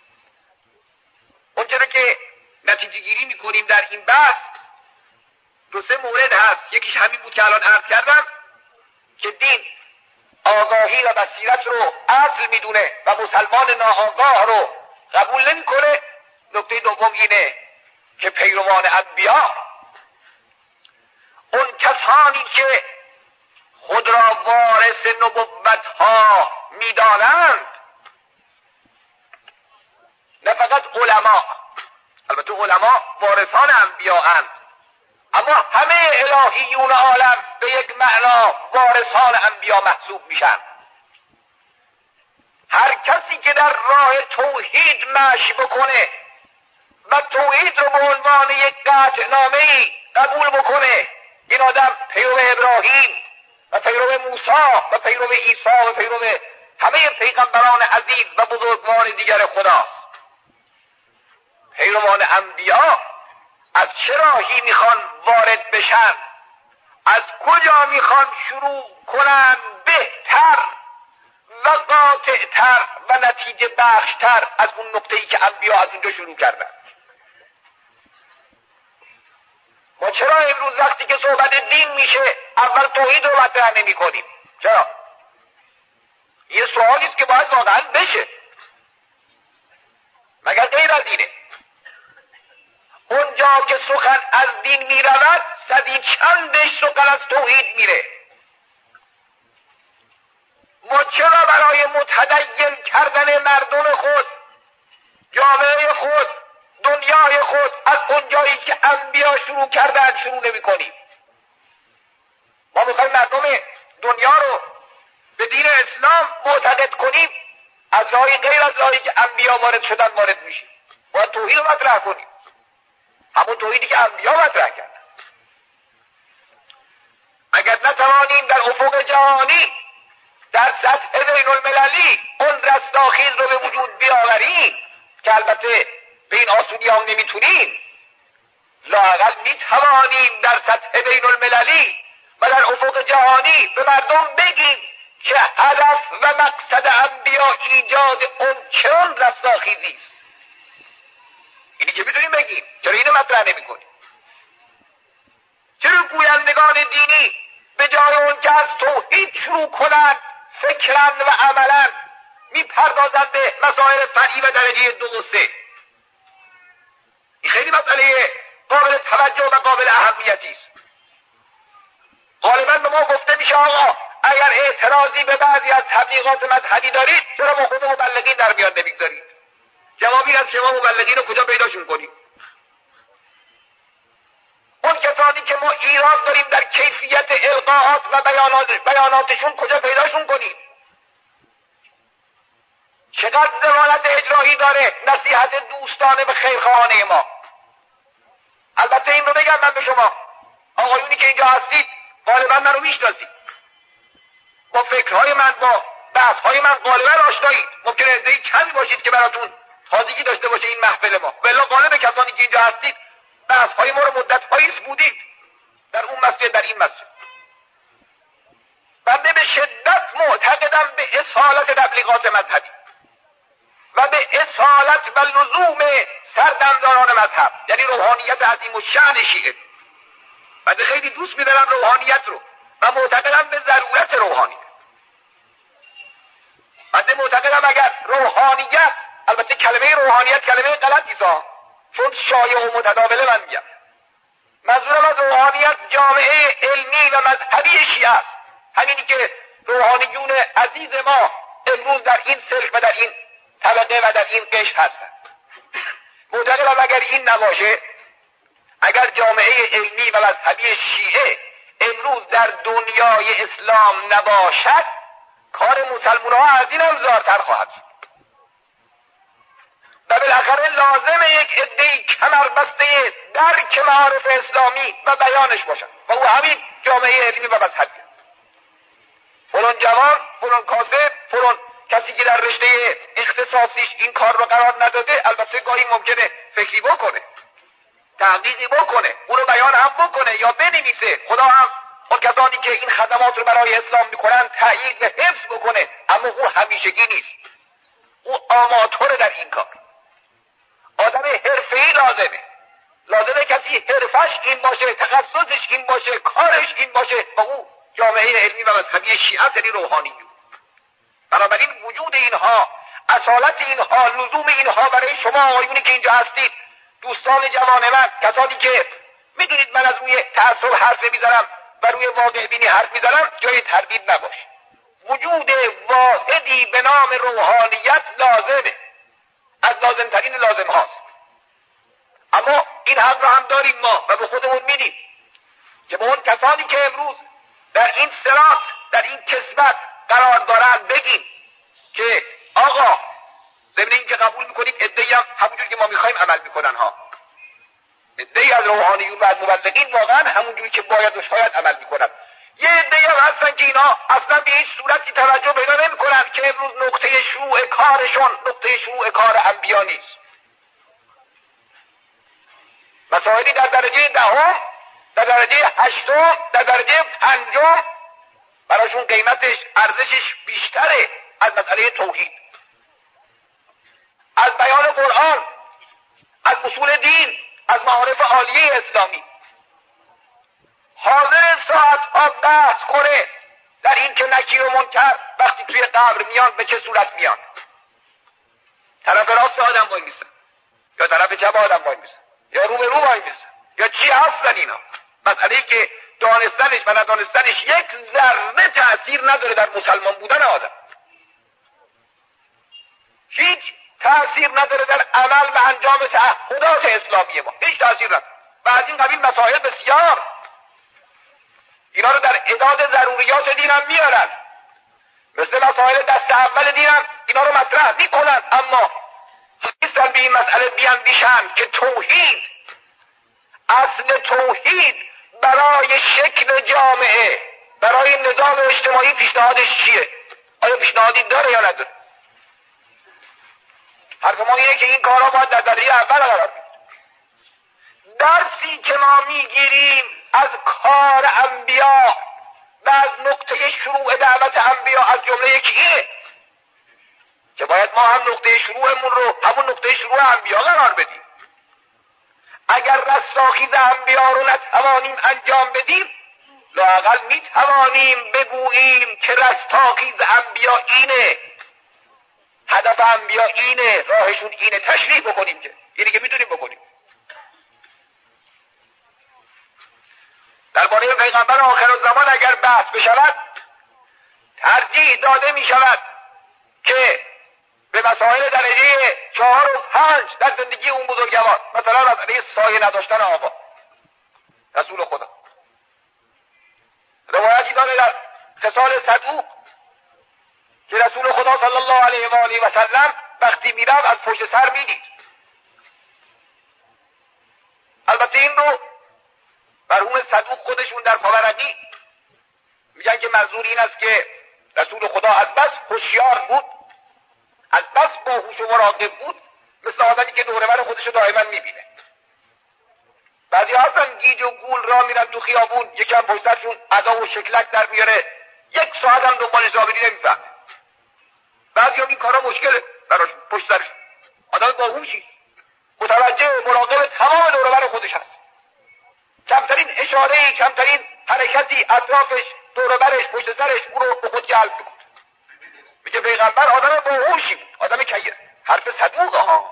اونچه که نتیجه گیری میکنیم در این بحث دو سه مورد هست. یکیش همین بود که الان عرض کردم که دین آگاهی و بصیرت رو اصل میدونه و مسلمان ناآگاه رو قبول نمیکنه. نکته دوم اینه که پیروان انبیا اون کسانی که خود را وارث نبوت ها می‌دانند نه فقط علما، البته علما وارثان انبیاءند، اما همه الهیون عالم به یک معنا وارثان انبیا محسوب میشن. هر کسی که در راه توحید مشی بکنه و توحید رو به عنوان یک قطعنامه‌ای قبول بکنه، این آدم پیرو ابراهیم و پیرو موسی و پیرو عیسی و پیرو همه پیغمبران عزیز و بزرگوار دیگر خداست. پیروان انبیا از چه راهی میخوان وارد بشن؟ از کجا میخوان شروع کنن بهتر و قاطعتر و نتیجه بخشتر از اون نقطه‌ای که انبیا از اونجا شروع کردن؟ ما چرا امروز وقتی که صحبت دین میشه اول توحید رو مطرح نمی کنیم؟ چرا؟ یه سوالی است که باید واقعا بشه، مگر غیر از اینه؟ اونجا که سخن از دین می رود صدی چندش سخن از توحید میره. ما چرا برای متدین کردن مردم خود، جامعه خود، دنیای خود از اونجایی که انبیا شروع کردن شروع نمی کنیم؟ ما میخوایم مردم دنیا رو به دین اسلام معتقد کنیم، از راهی غیر از راهی که انبیا وارد شدن وارد میشیم. باید توحید رو مطرح کنیم، همون توحیدی که انبیا مطرح کردن. اگر نتوانیم در افق جهانی، در سطح بین المللی اون رستاخیز رو به وجود بیاوریم که البته به این آسونی هم نمیتونیم، لااقل میتوانیم در سطح بین المللی و در افق جهانی به مردم بگیم که هدف و مقصد انبیا ایجاد اون چون رستاخیزی است. اینی که میتونیم بگیم. چرا اینو مطرح نمی‌کنیم؟ چرا گویندگان دینی به جای اون که از توحید شروع کنند فکرن و عملا میپردازند به مسائل فرعی و درجه 2 و 3؟ این خیلی مسئله قابل توجه و قابل اهمیتی است. غالبا به ما گفته میشه آقا اگر اعتراضی به بعضی از تبلیغات مذهبی دارید چرا با خود مبلغین در میان نمیگذارید؟ جوابی از شما مبلغین رو کجا پیداشون کنیم؟ اون کسانی که ما ایراد داریم در کیفیت القاءات و بیاناتشون کجا پیداشون کنیم؟ چقدر ضمانت اجرایی داره نصیحت دوستانه به خیرخواهانه ما؟ البته این رو بگم من به شما، آقایونی که اینجا هستید غالبا من رو میشناسید، با فکرهای من، با بحثهای من غالبا آشنایید. ممکنه عده‌ای کمی باشید که براتون تازگی داشته باشه این محفل ما، ولی غالب کسانی که اینجا هستید بحثهای ما رو مدت‌هایی بودید در اون مسجد، در این مسجد. بنده به شدت معتقدم به اصالت تبلیغات مذهبی و به اصالت و لزوم سردمداران مذهب، یعنی روحانیت عظیم الشأن شیعه. بنده خیلی دوست می‌دارم روحانیت رو و معتقدم به ضرورت روحانیت. بنده معتقدم اگر روحانیت، البته کلمه روحانیت کلمه غلطی است چون شایع و متداوله من میگم، منظورم از روحانیت جامعه علمی و مذهبی شیعه است، همینی که روحانیون عزیز ما امروز در این سلک و در این طبقه و در این قشر هستند. معتقدم اگر این نباشه، اگر جامعه علمی و مذهبی شیعه امروز در دنیای اسلام نباشد، کار مسلمان‌ها از این هم زارتر خواهد شد و بالاخره لازمه یک عده‌ای کمربسته درک معارف اسلامی و بیانش باشد و او همین جامعه علمی و مذهبی. فلان جوان، فلان کاسب، فلان کسی که در رشته اختصاصیش این کار رو قرار نداده، البته گاهی ممکنه فکری بکنه، تحقیقی بکنه، او رو بیان هم بکنه یا بنویسه، خدا هم اون کسانی که این خدمات رو برای اسلام میکنن تأیید و حفظ بکنه، اما او همیشگی نیست، او آماتور در این کار. آدم حرفه‌ای لازمه کسی حرفش این باشه، تخصصش این باشه، کارش این باشه و او جامعه علمی و مذهبی شیعه یعنی روحانیون. بنابراین وجود اینها، اصالت اینها، لزوم اینها برای شما آقایونی که اینجا هستید، دوستان جوان من، کسانی که میدونید من از روی تعصب حرف میزنم و روی واقع بینی حرف میزنم، جای تردید نباشه. وجود واحدی به نام روحانیت لازمه، از لازمترین لازم هاست. اما این حق را هم داریم ما و به خودمون میدیم که به اون کسانی که امروز در این صراط، در این کسبت قرار دارن بگیم که آقا ضمن این که قبول میکنیم عده‌ای هم همونجوری که ما میخوایم عمل میکنن ها، عده‌ای از روحانیون و از مبلغین واقعا همونجوری که باید و شاید عمل میکنن. یه عده‌ای هم هستن که اینا اصلا به هیچ صورتی توجه پیدا نمیکنن که امروز نقطه شروع کارشون نقطه شروع کار انبیا نیست. مسائلی در درجه دهم، در درجه هشتم، در درجه پنجم براشون قیمتش ارزشش بیشتره از مسئله توحید، از بیان قرآن، از اصول دین، از معارف عالیه اسلامی. حاضر ساعت ها بحث کنه در این که نکیر و منکر وقتی توی قبر میان به چه صورت میان، طرف راست آدم وای میسن یا طرف چپ آدم وای میسن یا رو به رو وای میسن یا چی هستن اینا. مسئله که دانستنش و ندانستنش یک ذره تأثیر نداره در مسلمان بودن آدم، هیچ تأثیر نداره در عمل و انجام تعهدات اسلامی ما، هیچ تأثیر نداره. و از این قبیل مسائل بسیار، اینا رو در اعداد ضروریات دین هم میارن، مثل مسائل دست اول دین هم اینا رو مطرح میکنن، اما نیستن به این مسئله بیاندیشن که توحید، اصل توحید برای شکل جامعه، برای نظام اجتماعی پیشنهادش چیه؟ آیا پیشنهادی داره یا نداره؟ حرف ما اینه که این کارها باید در درجه اول قرار بگیره. درسی که ما میگیریم از کار انبیا و از نقطه شروع دعوت انبیا از جمله یکی اینه که باید ما هم نقطه شروعمون رو همون نقطه شروع انبیا قرار بدیم. اگر رستاخیز انبیا رو نتوانیم انجام بدیم، لااقل میتوانیم بگوییم که رستاخیز انبیا اینه، هدف انبیا اینه، راهشون اینه، تشریح بکنیم که اینی که میتونیم بکنیم. درباره پیغمبر آخرالزمان اگر بحث بشود، ترجیح داده می شود که به مسائل درجه 4 و 5 در زندگی اون بزرگوار، مثلا مسئله سایه نداشتن آقا رسول خدا، روایتی داره در خصال صدوق که رسول خدا صلی الله علیه و آله و سلم وقتی میرفت از پشت سر میدید. البته این رو مرحوم صدوق خودشون در پاورقی میگن که منظور این است که رسول خدا از بس هوشیار بود، از بس باهوش و مراقب بود، مثل آدمی که دور بر خودش رو دائما میبینه. بعضی هستن گیج و گول را میرن تو خیابون، یکم پشت سرشون ادا و شکلک در میاره، یک ساعت هم دنبالش رابطی نمیفهمه. بعضی هم این کارا مشکله براشون، پشت سرشون آدم باهوشی متوجه و مراقب تمام دور بر خودش هست، کمترین اشاره‌ای، کمترین حرکتی اطرافش، دور برش، پشت سرش او رو به خود جلب میکنه. میگه پیغمبر آدم باهوشی بود، آدم کیه. حرف صدوقه ها،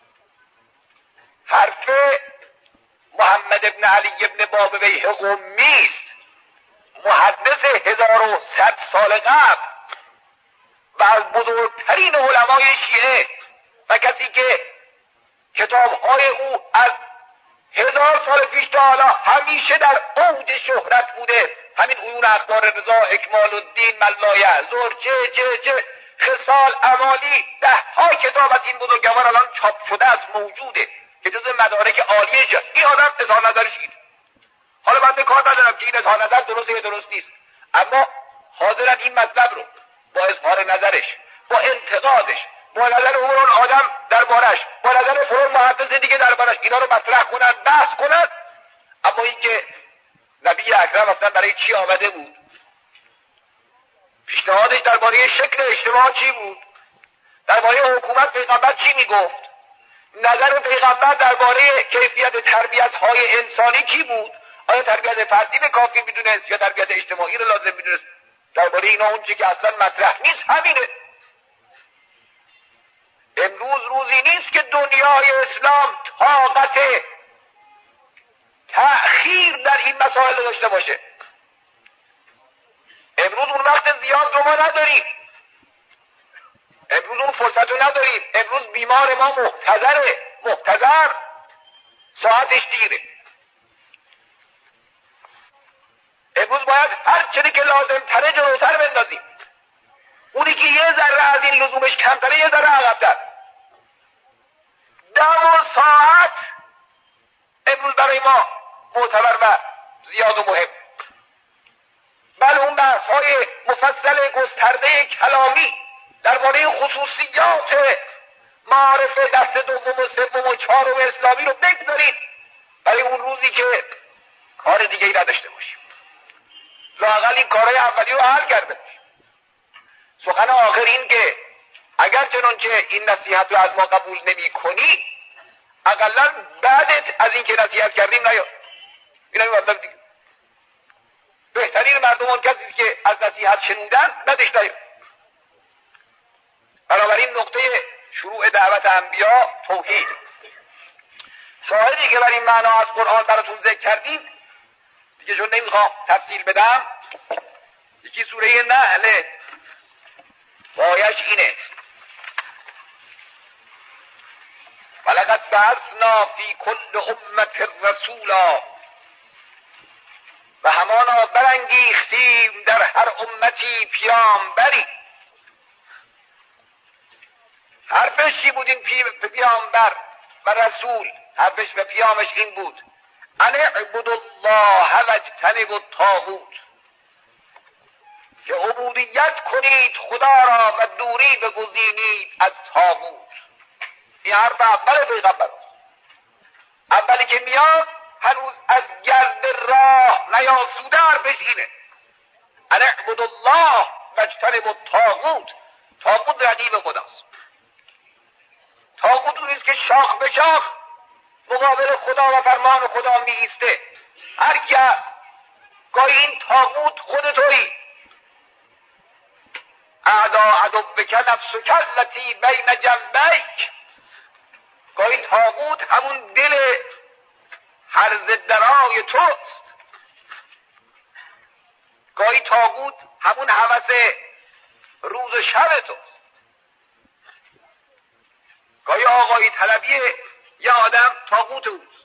حرف محمد ابن علی ابن بابویه قمی است، محدث 1100 سال قبل و از بزرگترین علمای شیعه و کسی که کتابهای او از 1000 سال پیش تا حالا همیشه در اوج شهرت بوده. همین عیون اخبار رضا، اکمال الدین، ملایه، چه خصال امالی، 10 کتاب از این بزرگوار الان چاپ شده است، موجوده که جز مدارک عالیه است. این آدم اظهار نظرش اینه. حالا من به کار ندارم که این اظهار نظر درسته یا درست نیست، اما حاضرن این مطلب رو با اظهار نظرش، با انتقادش، با نظر اون آدم دربارش، با نظر فلان محدث دیگه دربارش، اینا رو مطرح کنن، بحث کنن. اما اینکه نبی اکرم اصلا برای چی آمده بود، پیشنهادش درباره شکل اجتماع چی بود، درباره حکومت پیغمبر چی میگفت، نظر پیغمبر درباره کیفیت تربیت های انسانی چی بود، آیا تربیت فردی به کافی میدونست یا تربیت اجتماعی رو لازم میدونست، درباره اینا اون چی که اصلا مطرح نیست همینه. امروز روزی نیست که دنیای اسلام طاقت این مسائل رو داشته باشه. امروز اون وقت زیاد رو ما نداریم، امروز اون فرصت رو نداریم. امروز بیمار ما محتضر، ساعتش دیره. امروز باید هر چیزی که لازم تره جلوتر بندازیم. اونی که یه ذره از این لزومش کمتره یه ذره عقب‌تر. دم و ساعت امروز برای ما معتبر و زیاد و مهم. بله اون بحث های مفصل گسترده کلامی درباره خصوصیات معارف دست دوم و سوم و چهارم اسلامی رو بگذارید برای اون روزی که کار دیگه ای نداشته باشیم، لااقل این کارهای اولی رو حل کرده باشیم. سخن آخر این که اگر چنانچه این نصیحت رو از ما قبول نمی کنی، اقلا بعدت از این که نصیحت کردیم نیا. این هم مطلب دیگه. بهترین مردمان کسی که از نصیحت شنیدن بعدش نیا. بنابراین نقطه شروع دعوت انبیا توحید. شاهدی که بر این معنا از قرآن براتون ذکر کردیم دیگه، چون نمیخوام تفصیل بدم، یکی سوره نحل آیش اینه: ولقد بعثنا فی کل امة رسولا، و همانا برانگیختیم در هر امتی پیامبری. حرفش چی بود این پیامبر و رسول؟ حرفش و پیامش این بود: ان اعبدوا الله واجتنبوا الطاغوت، که عبودیت کنید خدا را و دوری بگزینید از طاغوت. این حرف اول پیغمبر، اولی که میاد هنوز از گرد راه نیاسوده، حرفش اینه: ان اعبدوا الله واجتنبوا الطاغوت. طاغوت رقیب خداست. طاغوت اونیست که شاخ به شاخ مقابل خدا و فرمان خدا می ایسته. هر کی هست، گاهی این طاغوت خود تویی. اعدا عدوک نفسک التی بین جنبیک. گاهی طاغوت همون دل هرز درای توست. گاهی طاغوت همون هوس روز و شب توست. گاهی آقایی طلبی یه آدم طاغوت اوست.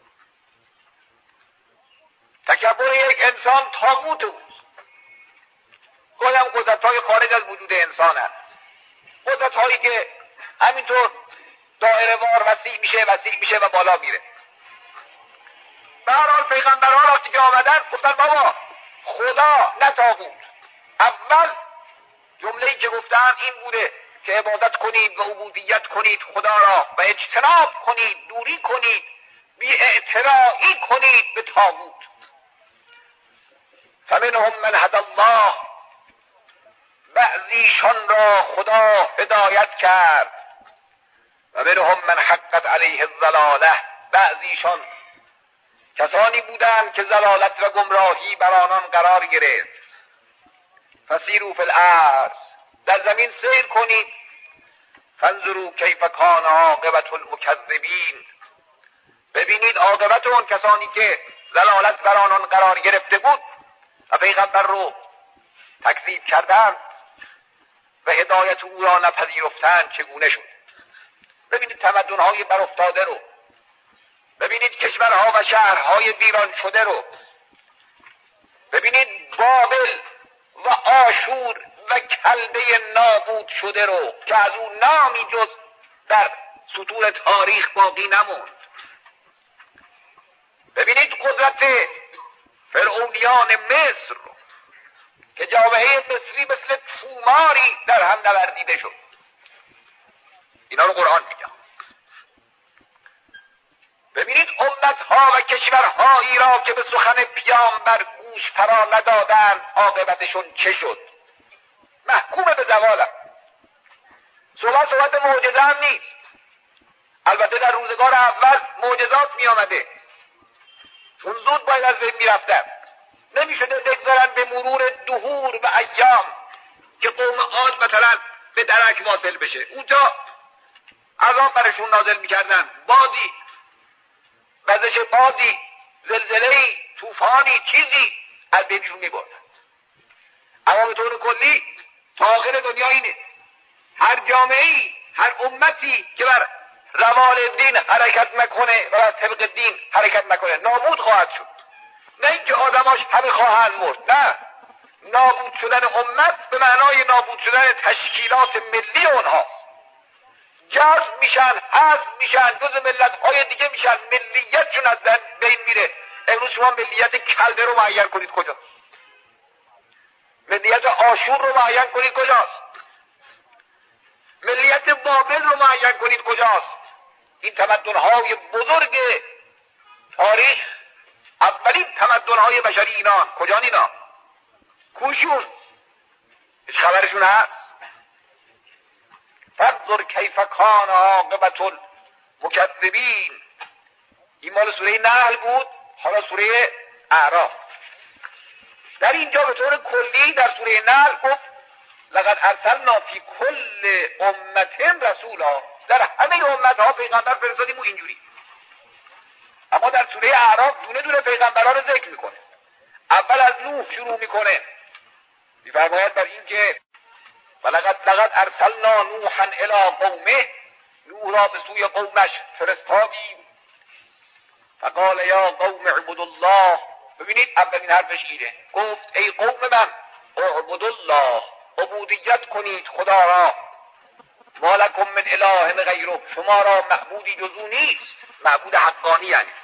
تکبر یک انسان طاغوت اوست. گاهی هم قدرت‌های خارج از وجود انسان هست، قدرت‌هایی که همینطور دایره وار وسیع میشه و بالا میره. به هر حال پیغمبران وقتی که آمدن گفتن بابا خدا نه طاغوت. اول جمله‌ای که گفتن این بوده که عبادت کنید و عبودیت کنید خدا را و اجتناب کنید، دوری کنید، بی اعترائی کنید به طاغوت. فمنهم من هدی الله، بعضیشان را خدا هدایت کرد، و منهم من حقت علیه الضلاله، بعضیشان کسانی بودند که ضلالت و گمراهی بر آنان قرار گرفت. فسیروا فی الارض، در زمین سیر کنید. فانظروا کیف کان عاقبة المکذبین، ببینید عاقبت اون کسانی که ضلالت بر آنان قرار گرفته بود و پیغمبر رو تکذیب کردند و هدایت او را نپذیرفتند چگونه شد. ببینید تمدن‌های برافتاده رو، ببینید کشورها و شهرهای ویران شده رو، ببینید بابل و آشور و کلبه نابود شده رو که از اون نامی جز در سطور تاریخ باقی نموند. ببینید قدرت فرعونیان مصر رو که جامعه مصری مثل توماری در هم نوردیده شد. اینا رو قرآن میگه. ببینید امتها و کشورهایی را که به سخن پیامبر گوش فرا ندادند عاقبتشون چه شد. محکوم به زوالم. صحبت معجزه هم نیست. البته در روزگار اول معجزات می آمده، چون زود باید از بین می رفتن. نمی شده بگذارن به مرور دهور و ایام که قوم عاد مثلا به درک واصل بشه. اونجا عذاب برشون نازل می کردن، بادی، وزش بادی، زلزله‌ای، طوفانی چیزی از بینشون میبردن. اما به طور کلی تا آخر دنیا اینه، هر جامعه‌ای، هر امتی که بر روال دین حرکت نکنه و بر طبق دین حرکت نکنه نابود خواهد شد. نه اینکه آدماش همه خواهند مرد، نه، نابود شدن امت به معنای نابود شدن تشکیلات ملی اونهاست. جذب میشن، حذف میشن، جز ملت‌های دیگه میشن، ملیتشون از بین میره. امروز شما ملیت کلبه رو معین کنید کجاست؟ ملیت آشور رو معین کنید کجاست؟ ملیت بابل رو معین کنید کجاست؟ این تمدن‌های بزرگ تاریخ، اولین تمدن‌های بشری اینا کجان؟ اینا کوشون؟ هیچ خبرشون هست؟ فانظر کیف کان عاقبة المکذبین. این مال سوره نحل بود، حالا سوره اعراف. در اینجا به طور کلی در سوره نحل گفت لقد ارسلنا فی کل امت رسولا، در همه امتها پیغمبر فرستادیم و اینجوری. اما در سوره اعراف دونه دونه پیغمبران رو ذکر میکنه. اول از نوح شروع میکنه، میفرماید بر این که لقد ارسلنا نوحا الی قومه، نوح را به سوی قومش فرستادیم. فقال یا قوم اعبدوا الله. ببینید اولین حرفش اینه، گفت ای قوم من اعبدوا الله، عبودیت کنید خدا را. ما لکم من اله غیره، شما را معبودی جز او نیست، معبود حقانی. یعنی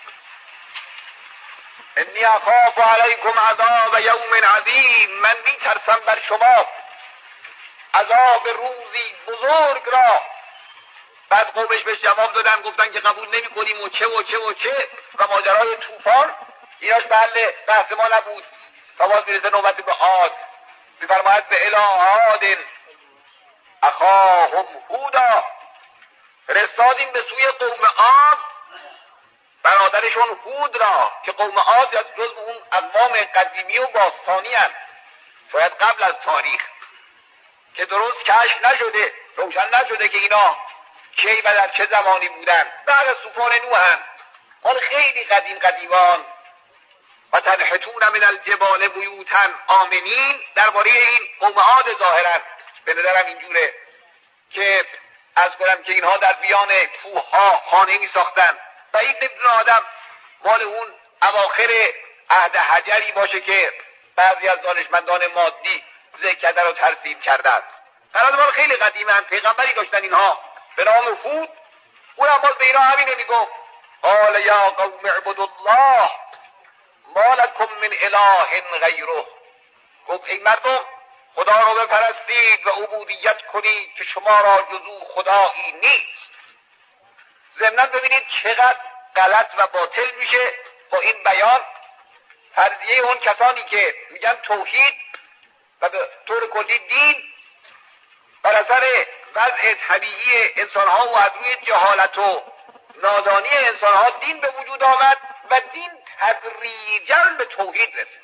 انی اخاف علیکم عذاب یوم عظیم، من میترسم بر شما عذاب روزی بزرگ را. بعد قومش بهش جواب دادن، گفتن که قبول نمی کنیم و چه و چه و چه و ماجرای طوفان ایناش محل بحث ما نبود. تا باز میرسه نوبت به عاد، میفرماید به الی عاد اخاهم هودا، فرستادیم به سوی قوم عاد برادرشون هود را، که قوم عاد از جزء اون اقوام قدیمی و باستانی هستند، شاید قبل از تاریخ، که درست کشف نشده، روشن نشده که اینا کی و در چه زمانی بودن. بعد از طوفان نوح، مال خیلی قدیمان. و تنحتون من الجبال بیوتا آمنین، درباره این قوم عاد ظاهرا به نظرم اینجوره که از کنم که اینها در بیان کوهها خانه می ساختن و این نمیدونه آدم مال اون اواخر عهد حجری باشه که بعضی از دانشمندان مادی ذکر کرده رو ترسیم کردن. قرار مال خیلی قدیمن، پیغمبری داشتن اینها به نام هود، اونم باز به اینا همینه میگفت قال یا قوم اعبدوا الله ما لکم من اله غیره، گفت ای مردم خدا رو بپرستید و عبودیت کنید که شما را جز او خدایی نیست. ضمناً ببینید چقدر غلط و باطل میشه با این بیان فرضیه اون کسانی که میگن توحید و به طور کلی دین بر اثر وضع طبیعی انسانها و از روی جهالت و نادانی انسانها دین به وجود آمد و دین تدریجاً به توحید رسید.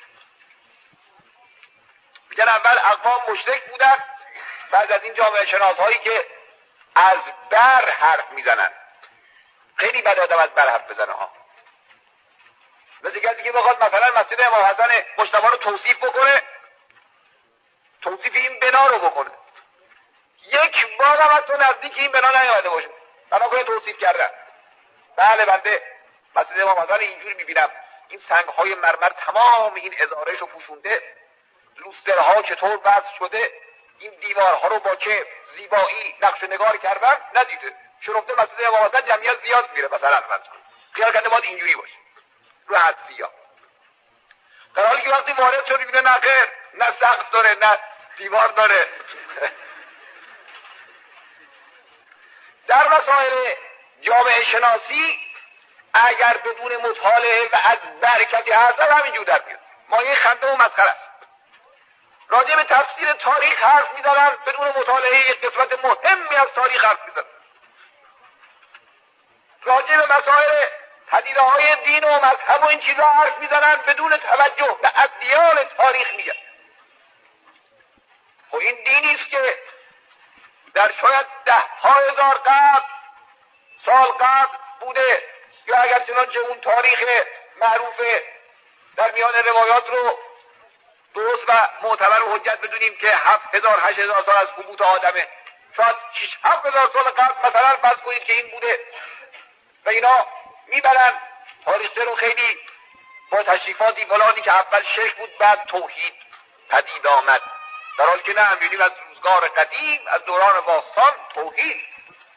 میگن اول اقوام مشرک بودن، بعد از این جامعه شناس هایی که از بر حرف میزنن. خیلی بد آدم از بر حرف بزنه ها. مثل کسی که بخواد مثلا مسجد امام حسن مجتبی رو توصیف بکنه، توصیف این بنا رو بکنه، یک بار هم از تو نزدیک این بنا نیامده باشه بنا کنه توصیف کردن. بله بنده مسجد امام حسن اینجوری میبینم، این سنگ های مرمر تمام این ازارش رو پوشونده، لوسترها چطور وصل شده، این دیوارها رو با چه زیبایی نقش نگار کردن ندیده. شرفته مسجد امام حسن جمعیت زیاد میره مثلا خیال کرده باید اینجوری باشه رو حد زیاد، در حالی که وقتی وارد شد میبینه نه خیر، نه سقف داره نه دیوار داره. در مسائل جامعه شناسی اگر بدون مطالعه و از بر کسی حرف زد همینجور در میاد، مایه خنده و مسخره است. راجع به تفسیر تاریخ حرف میزنن، بدون مطالعه یک قسمت مهمی از تاریخ حرف میزنن. راجع به مسائل پدیده های دین و مذهب و این چیزا حرف میزنن، بدون توجه به ادیان تاریخ میگن. خب این دینی است که در شاید 10,000 سال قبل بوده، یا اگر چنانچه اون تاریخ معروف در میان روایات رو درست و معتبر و حجت بدونیم که 7000 8000 سال از هبوط آدمه، شاید 6-7000 سال قبل مثلا فرض کنید که این بوده و اینا میبرن تاریخچه رو خیلی با تشریفاتی فلانی که اول شرک بود بعد توحید پدید آمد، در حالی که نه، می‌بینیم از روزگار قدیم از دوران باستان توحید.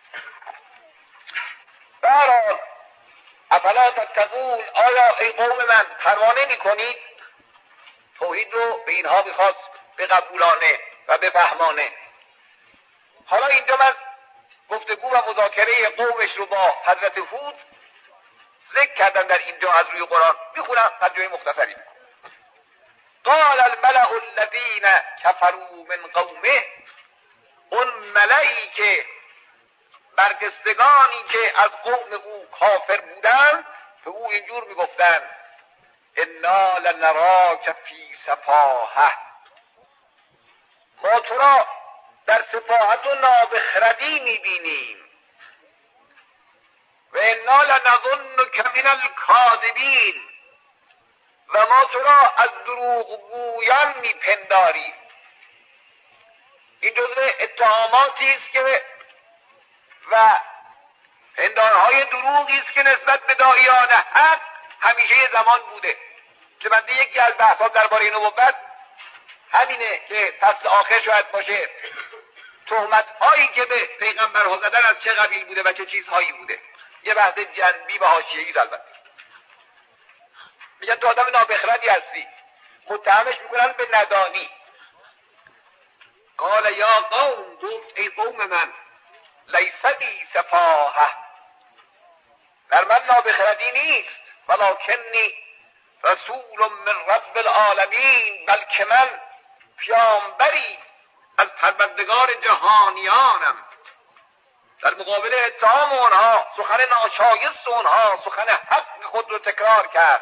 به هر حال افلا تتقون، آیا ای قوم من پروا نمی‌کنید؟ توحید رو به اینها میخواست بقبولانه و بفهمانه. حالا اینجا من گفتگو و مذاکره قومش رو با حضرت هود ذکر کردم در اینجا از روی قرآن، میخونم ترجمه مختصری. قال الملأ الذین کفروا من قومه، اون ملئی که برگستگانی که از قوم او کافر بودند به او اینجور میگفتند انا لنراک فی سفاهه، ما تو را در سفاهت و نابخردی میبینیم، و انا لنظنک من الکاذبین، و ما تو را از دروغگویان میپنداریم. این جزو اتهاماتی است که و پندارهای دروغی است که نسبت به داعیان حق همیشه یه زمان بوده. چه بنده یکی از بحثات درباره نبوت همینه که فصل آخر شاید باشه، تهمت‌هایی که به پیغمبرها زدن از چه قبیل بوده و چه چیزهایی بوده. یه بحث جنبی و حاشیه‌ای البته. میگن تو آدم نابخردی هستی، متهمش میکنن به ندانی. قال یا قوم، گفت ای قوم من، لیس بی سفاهه، در من نابخردی نیست، ولکنی رسول من رب العالمین، بلکه من پیامبری از پروردگار جهانیانم. در مقابل اتهام اونها، سخن ناشایست اونها، سخن حق خود رو تکرار کرد.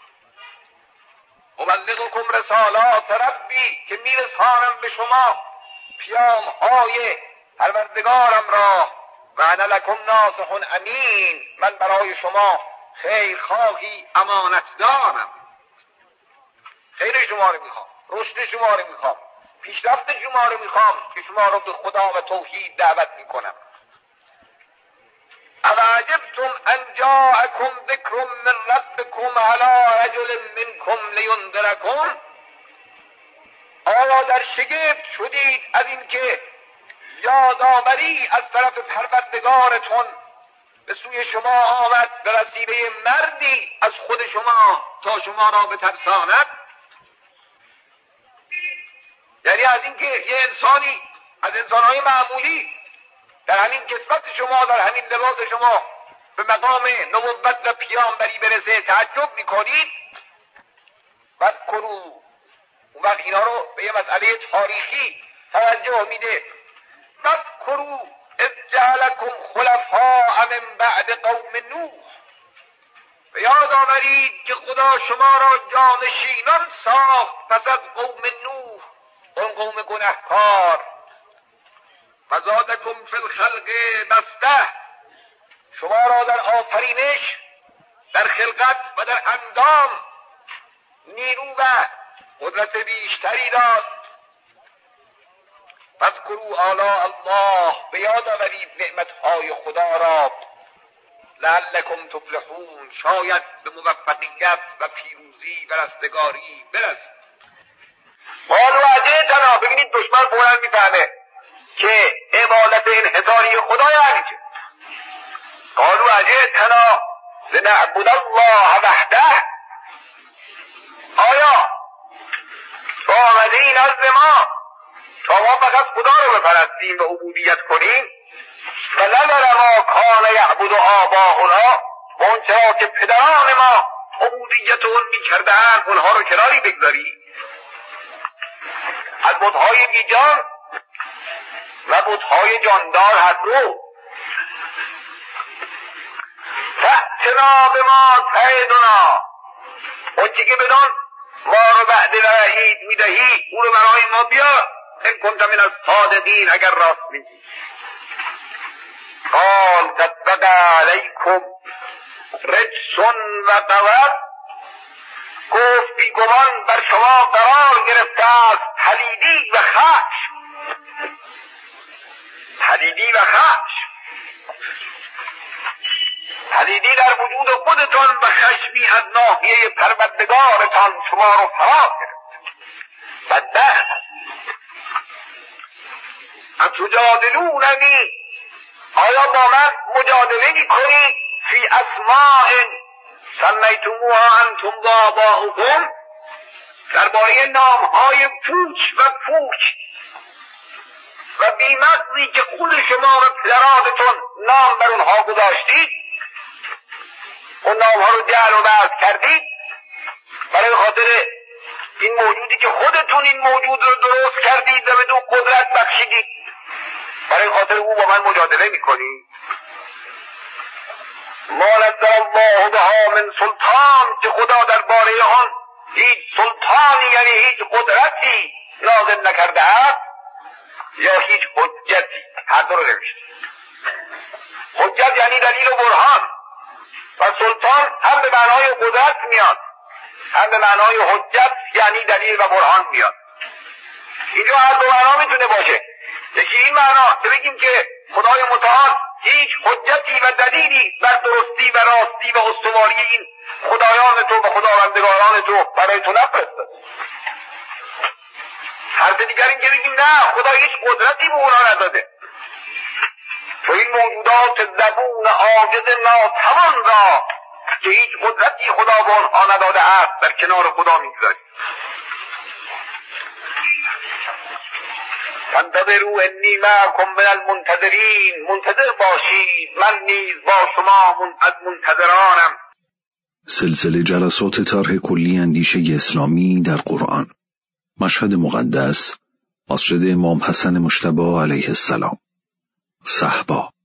ابلغکم رسالات ربی، که میرسانم به شما پیام‌های پروردگارم را، و انا لکم ناصح امین، من برای شما خیرخواهی امانت دارم. خیر شما رو میخوام، رشد شما رو میخوام، پیشرفت شما رو میخوام که شما رو به خدا و توحید دعوت میکنم. اوعجبتم ان جاءکم ذکر من ربکم علی رجل منکم لینذرکم، آیا در شگفت شدید از این که یادآوری از طرف پروردگارتون به سوی شما آمد به وسیله مردی از خود شما تا شما را بترساند؟ یعنی از اینکه یه انسانی از انسانهای معمولی در همین کسبت شما، در همین لباس شما به مقام نبوت و پیامبری برسه تعجب میکنید؟ وذکروا، اون وقت اینا رو به یه مسئله تاریخی توجه میده. وذکروا اذ جعلکم خلفاء من بعد قوم نوح، به یاد آورید که خدا شما را جانشینان ساخت پس از قوم نوح، اون قوم گنهکار. فزادکم فی الخلق بسطه، شما را در آفرینش، در خلقت و در اندام نیرو و قدرت بیشتری داد. فاذکروا آلاء الله، به یاد آورید نعمتهای خدا را. لعلکم تفلحون، شاید به موفقیت و پیروزی و رستگاری برسید. قالوا اجئتنا، ببینید دشمن فوراً میفهمه که عبادت انحصاری خدا یعنی چه. قالوا اجئتنا لنعبد الله وحده، آیا تو آمده این نزد ما تا ما فقط خدا رو بپرستیم و عبودیت کنیم؟ و نذر ما کان یعبد آباؤنا، و اون چرا که پدران ما عبودیت اون میکردن اونها رو کناری بگذاری؟ از بت‌های بیجان و بت‌های جاندار هر رو. فأتنا بما تعدنا، اون چی که بدان ما رو بعد وعید میدهی او رو برای ما بیار، ان کنت من الصادقین، اگر راست میگی. قال قد بقى علیکم رجس و غضب، گفت بیگمان بر شما قرار گرفته است پلیدی و خشم. پلیدی و خشم، پلیدی در وجود خودتان و خشمی از ناحیه پروردگارتان شما رو فرا گرفت. بدبخت اتجادلوننی، آیا با من مجادله می‌کنید فی اسماء سمیتموها انتم و آباؤکم، درباره نام‌های پوچ و پوچ و بی‌مغزی که خود شما و پدرانتون نام بر اونها گذاشتید، اون نام‌ها رو جعل و بحث کردید برای خاطر این موجودی که خودتون این موجود رو درست کردید و بدون قدرت بخشیدید، برای خاطر او با من مجادله می‌کنید. ما نزل الله بها من سلطان، که خدا درباره آن هیچ سلطانی یعنی هیچ قدرتی نازل نکرده است، یا هیچ حجتی. هر دو رو نوشته. حجت یعنی دلیل و برهان، و سلطان هم به معنای قدرت میاد، هم به معنای حجت یعنی دلیل و برهان میاد. اینجا هر دو معنا میتونه باشه. یکی این معنا که بگیم که خدای متعال هیچ حجتی و دلیلی بر درستی و راستی و استواری این خدایان تو و خداوندگاران تو برای تو نفرستاد. حرف دیگر این که بگیم نه، خدا هیچ قدرتی به اونا نداده. تو این موجودات زبون عاجز ناتوان را که هیچ قدرتی خدا به آنها نداده است در کنار خدا میگذاری. فانتظروا انی معکم من المنتظرین، منتظر باشید، من نیز با شما از منتظرانم. سلسله جلسات طرح کلی اندیشه اسلامی در قرآن. مشهد مقدس، مسجد امام حسن مجتبی علیه السلام، صحبا.